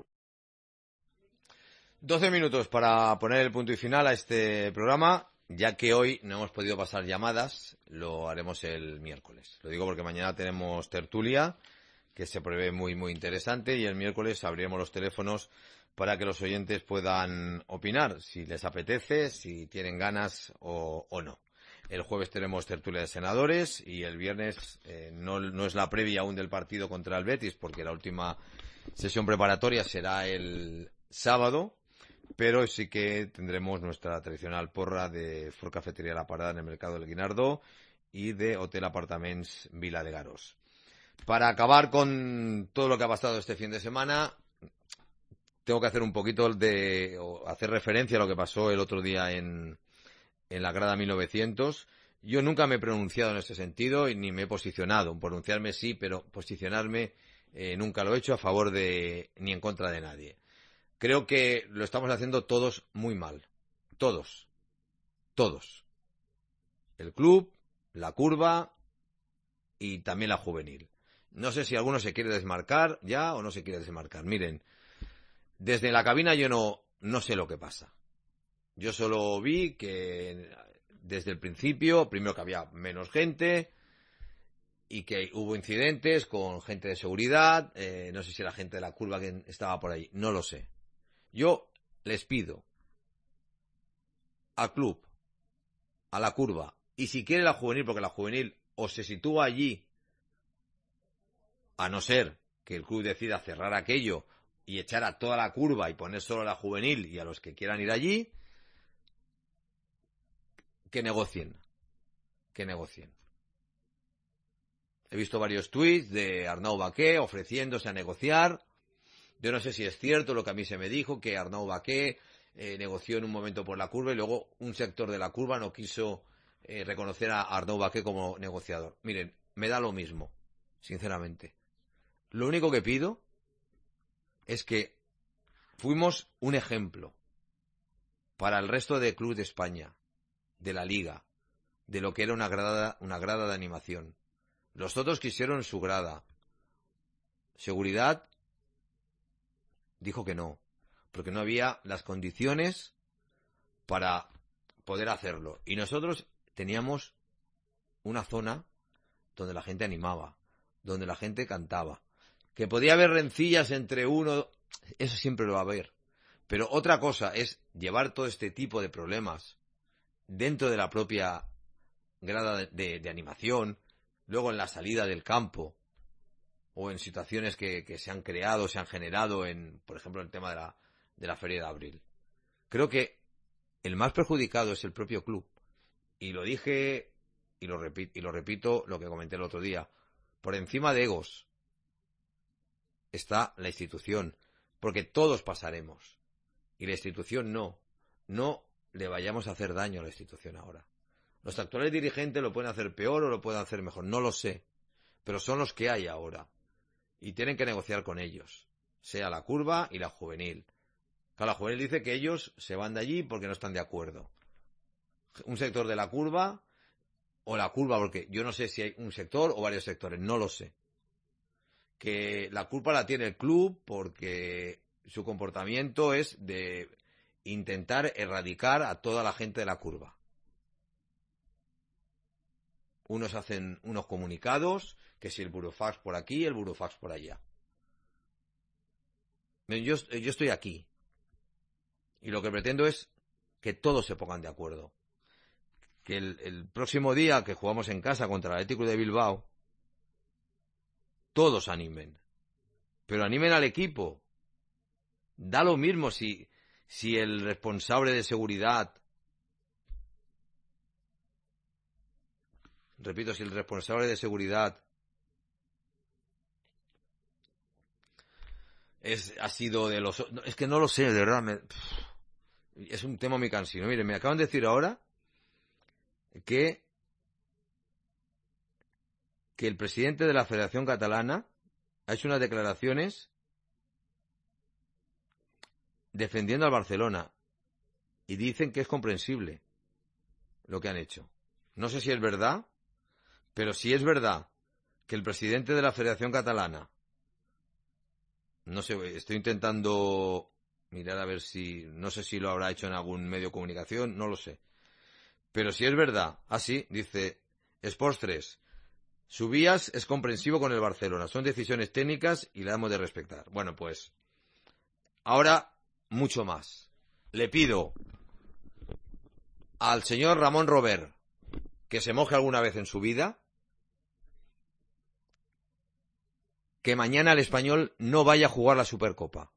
doce minutos para poner el punto y final a este programa, ya que hoy no hemos podido pasar llamadas, lo haremos el miércoles. Lo digo porque mañana tenemos tertulia, que se prevé muy muy interesante, y el miércoles abriremos los teléfonos para que los oyentes puedan opinar, si les apetece, si tienen ganas o, o no. El jueves tenemos tertulia de senadores y el viernes eh, no, no es la previa aún del partido contra el Betis, porque la última sesión preparatoria será el sábado, pero sí que tendremos nuestra tradicional porra de Ford Cafetería La Parada en el Mercado del Guinardó y de Hotel Apartaments Vila de Garós. Para acabar con todo lo que ha pasado este fin de semana, tengo que hacer un poquito de, o hacer referencia a lo que pasó el otro día en, en la grada mil novecientos. Yo nunca me he pronunciado en ese sentido y ni me he posicionado. Pronunciarme sí, pero posicionarme eh, nunca lo he hecho a favor de ni en contra de nadie. Creo que lo estamos haciendo todos muy mal. Todos. Todos. El club, la curva y también la juvenil. No sé si alguno se quiere desmarcar ya o no se quiere desmarcar. Miren, desde la cabina yo no, no sé lo que pasa. Yo solo vi que desde el principio, primero que había menos gente y que hubo incidentes con gente de seguridad. Eh, no sé si era gente de la curva que estaba por ahí. No lo sé. Yo les pido al club, a la curva, y si quiere la juvenil, porque la juvenil o se sitúa allí, a no ser que el club decida cerrar aquello y echar a toda la curva y poner solo a la juvenil y a los que quieran ir allí, que negocien, que negocien. He visto varios tuits de Arnau Baqué ofreciéndose a negociar. Yo no sé si es cierto lo que a mí se me dijo, que Arnau Baqué eh, negoció en un momento por la curva y luego un sector de la curva no quiso eh, reconocer a Arnau Baqué como negociador. Miren, me da lo mismo, sinceramente. Lo único que pido es que fuimos un ejemplo para el resto de clubes de España, de la Liga, de lo que era una grada, una grada de animación. Los otros quisieron su grada. Seguridad dijo que no, porque no había las condiciones para poder hacerlo. Y nosotros teníamos una zona donde la gente animaba, donde la gente cantaba. Que podía haber rencillas entre uno, eso siempre lo va a haber. Pero otra cosa es llevar todo este tipo de problemas dentro de la propia grada de, de, de animación, luego en la salida del campo, o en situaciones que, que se han creado, se han generado, en, por ejemplo, el tema de la, de la Feria de Abril. Creo que el más perjudicado es el propio club. Y lo dije, y lo repito, y lo repito lo que comenté el otro día. Por encima de egos está la institución, porque todos pasaremos. Y la institución no. No le vayamos a hacer daño a la institución ahora. Los actuales dirigentes lo pueden hacer peor o lo pueden hacer mejor, no lo sé. Pero son los que hay ahora. Y tienen que negociar con ellos, sea la curva y la juvenil. Claro, la juvenil dice que ellos se van de allí porque no están de acuerdo. Un sector de la curva, o la curva, porque yo no sé si hay un sector o varios sectores, no lo sé. Que la culpa la tiene el club porque su comportamiento es de intentar erradicar a toda la gente de la curva. Unos hacen unos comunicados, que si el burofax por aquí, el burofax por allá. Yo, yo estoy aquí. Y lo que pretendo es que todos se pongan de acuerdo. Que el, el próximo día que jugamos en casa contra el Atlético de Bilbao, todos animen. Pero animen al equipo. Da lo mismo si, si el responsable de seguridad... Repito, si el responsable de seguridad es ha sido de los... Es que no lo sé, de verdad. Me, es un tema muy cansino. Miren, me acaban de decir ahora que, que el presidente de la Federación Catalana ha hecho unas declaraciones defendiendo al Barcelona. Y dicen que es comprensible lo que han hecho. No sé si es verdad, pero si es verdad que el presidente de la Federación Catalana, no sé, estoy intentando mirar a ver si, no sé si lo habrá hecho en algún medio de comunicación, no lo sé. Pero si es verdad, así, dice Sports tres, Subías es comprensivo con el Barcelona, son decisiones técnicas y le damos de respetar. Bueno, pues, ahora mucho más. Le pido al señor Ramón Robert que se moje alguna vez en su vida, que mañana el Español no vaya a jugar la Supercopa.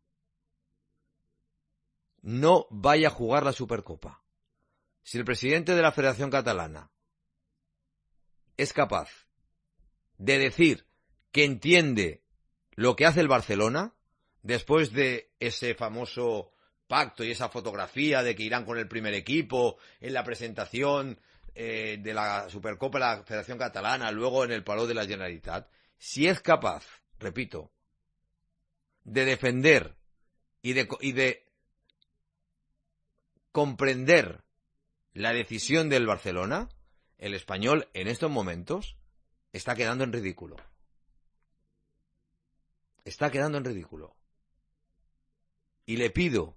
No vaya a jugar la Supercopa. Si el presidente de la Federación Catalana es capaz de decir que entiende lo que hace el Barcelona, después de ese famoso pacto y esa fotografía de que irán con el primer equipo en la presentación eh, de la Supercopa de la Federación Catalana, luego en el Palau de la Generalitat, si es capaz, repito, de defender y de, y de comprender la decisión del Barcelona, el Español en estos momentos está quedando en ridículo. Está quedando en ridículo. Y le pido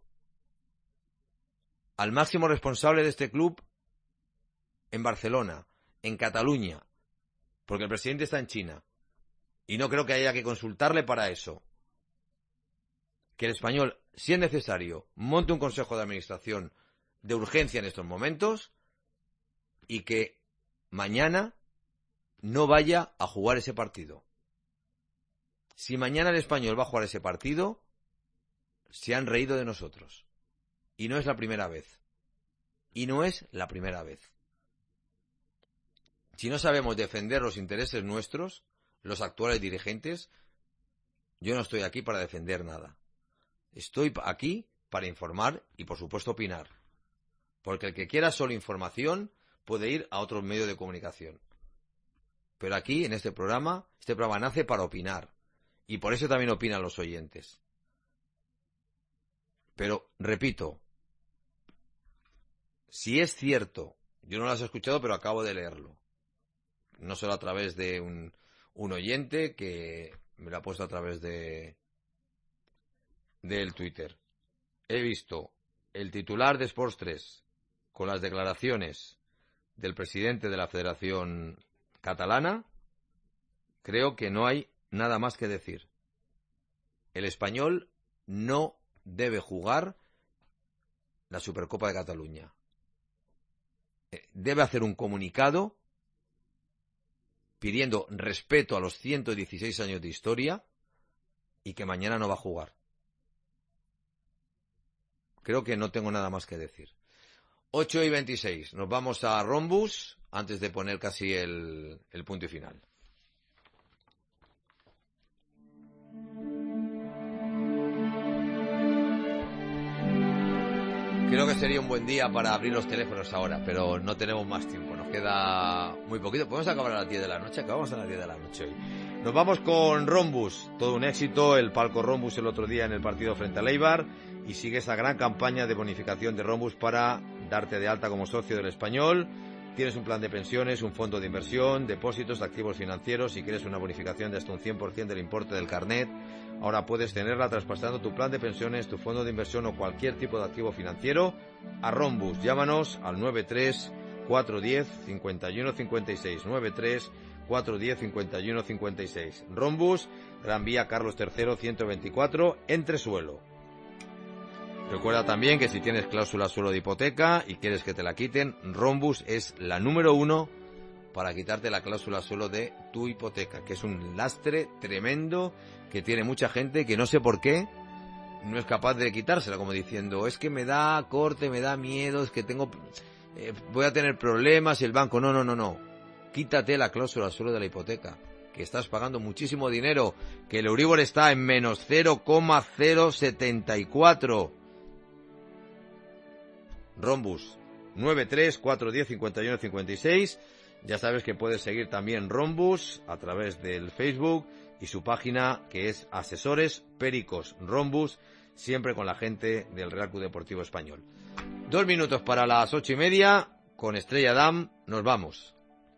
al máximo responsable de este club en Barcelona, en Cataluña, porque el presidente está en China, y no creo que haya que consultarle para eso, que el Español, si es necesario, monte un consejo de administración de urgencia en estos momentos y que mañana no vaya a jugar ese partido. Si mañana el Español va a jugar ese partido, se han reído de nosotros. Y no es la primera vez. Y no es la primera vez. Si no sabemos defender los intereses nuestros, los actuales dirigentes, yo no estoy aquí para defender nada. Estoy aquí para informar y, por supuesto, opinar. Porque el que quiera solo información puede ir a otros medios de comunicación. Pero aquí, en este programa, este programa nace para opinar. Y por eso también opinan los oyentes. Pero, repito, si es cierto, yo no lo he escuchado, pero acabo de leerlo. No solo a través de un, un oyente que me lo ha puesto a través de del Twitter. He visto el titular de Sports tres con las declaraciones del presidente de la Federación Catalana. Creo que no hay nada más que decir. El Español no debe jugar la Supercopa de Cataluña. Debe hacer un comunicado pidiendo respeto a los ciento dieciséis años de historia y que mañana no va a jugar. Creo que no tengo nada más que decir. ocho y veintiséis. Nos vamos a Rombus antes de poner casi el, el punto y final. Creo que sería un buen día para abrir los teléfonos ahora, pero no tenemos más tiempo. Nos queda muy poquito. Podemos acabar a las diez de la noche. Acabamos a las diez de la noche hoy. Nos vamos con Rombus. Todo un éxito. El palco Rombus el otro día en el partido frente al Eibar. Y sigue esa gran campaña de bonificación de Rombus para darte de alta como socio del Español. Tienes un plan de pensiones, un fondo de inversión, depósitos, activos financieros. Si quieres una bonificación de hasta un cien por ciento del importe del carnet, ahora puedes tenerla traspasando tu plan de pensiones, tu fondo de inversión o cualquier tipo de activo financiero a Rombus. Llámanos al nueve tres cuatro uno cero cinco uno cinco seis. nueve tres cuatro uno cero cinco uno cinco seis. Rombus, Gran Vía Carlos tercero ciento veinticuatro, Entresuelo. Recuerda también que si tienes cláusula suelo de hipoteca y quieres que te la quiten, Rombus es la número uno para quitarte la cláusula suelo de tu hipoteca, que es un lastre tremendo que tiene mucha gente que no sé por qué no es capaz de quitársela, como diciendo, es que me da corte, me da miedo, es que tengo, eh, voy a tener problemas y el banco, no, no, no, no, quítate la cláusula suelo de la hipoteca, que estás pagando muchísimo dinero, que el Euribor está en menos cero coma cero setenta y cuatro. Rombus, nueve tres cuatro uno cero cinco uno cinco seis. Ya sabes que puedes seguir también Rombus a través del Facebook y su página que es Asesores Pericos Rombus, siempre con la gente del Real Club Deportivo Español. Dos minutos para las ocho y media, con Estrella Damm nos vamos.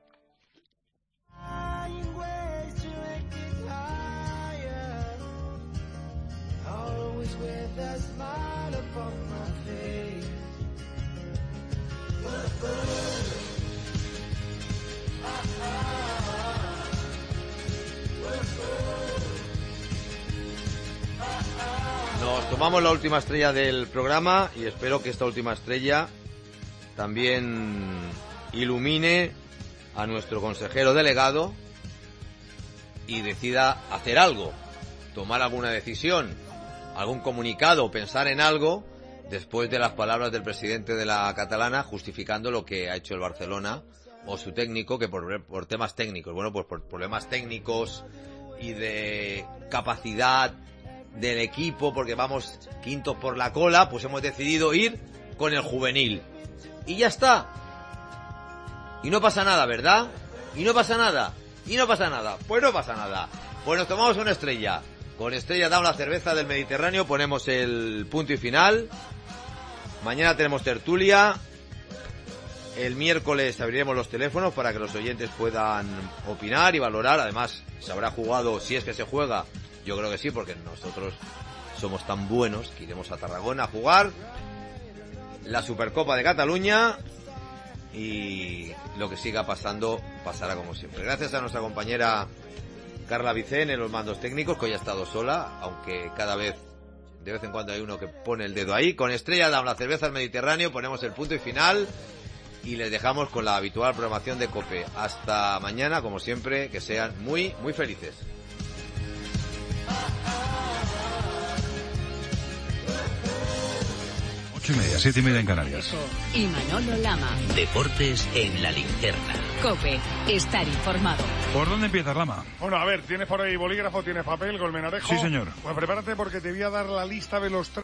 Nos tomamos la última estrella del programa y espero que esta última estrella también ilumine a nuestro consejero delegado y decida hacer algo, tomar alguna decisión, algún comunicado, pensar en algo después de las palabras del presidente de la catalana justificando lo que ha hecho el Barcelona o su técnico, que por, por temas técnicos, bueno, pues por problemas técnicos y de capacidad del equipo, porque vamos quintos por la cola, pues hemos decidido ir con el juvenil. Y ya está. Y no pasa nada, ¿verdad? Y no pasa nada. Y no pasa nada. Pues no pasa nada. Pues nos tomamos una Estrella. Con Estrella Damm, la cerveza del Mediterráneo, ponemos el punto y final. Mañana tenemos tertulia. El miércoles abriremos los teléfonos para que los oyentes puedan opinar y valorar. Además, se habrá jugado, si es que se juega, yo creo que sí, porque nosotros somos tan buenos que iremos a Tarragona a jugar la Supercopa de Cataluña, y lo que siga pasando pasará como siempre. Gracias a nuestra compañera Carla Vicén en los mandos técnicos, que hoy ha estado sola, aunque cada vez, de vez en cuando hay uno que pone el dedo ahí. Con Estrella Damm, la cerveza del Mediterráneo, ponemos el punto y final y les dejamos con la habitual programación de COPE. Hasta mañana, como siempre, que sean muy, muy felices. Ocho y media, siete y media en Canarias. Y Manolo Lama. Deportes en la linterna. COPE, estar informado. ¿Por dónde empiezas, Lama? Bueno, a ver, ¿tienes por ahí bolígrafo, tienes papel, Colmenarejo? Sí, señor. Pues prepárate porque te voy a dar la lista de los tres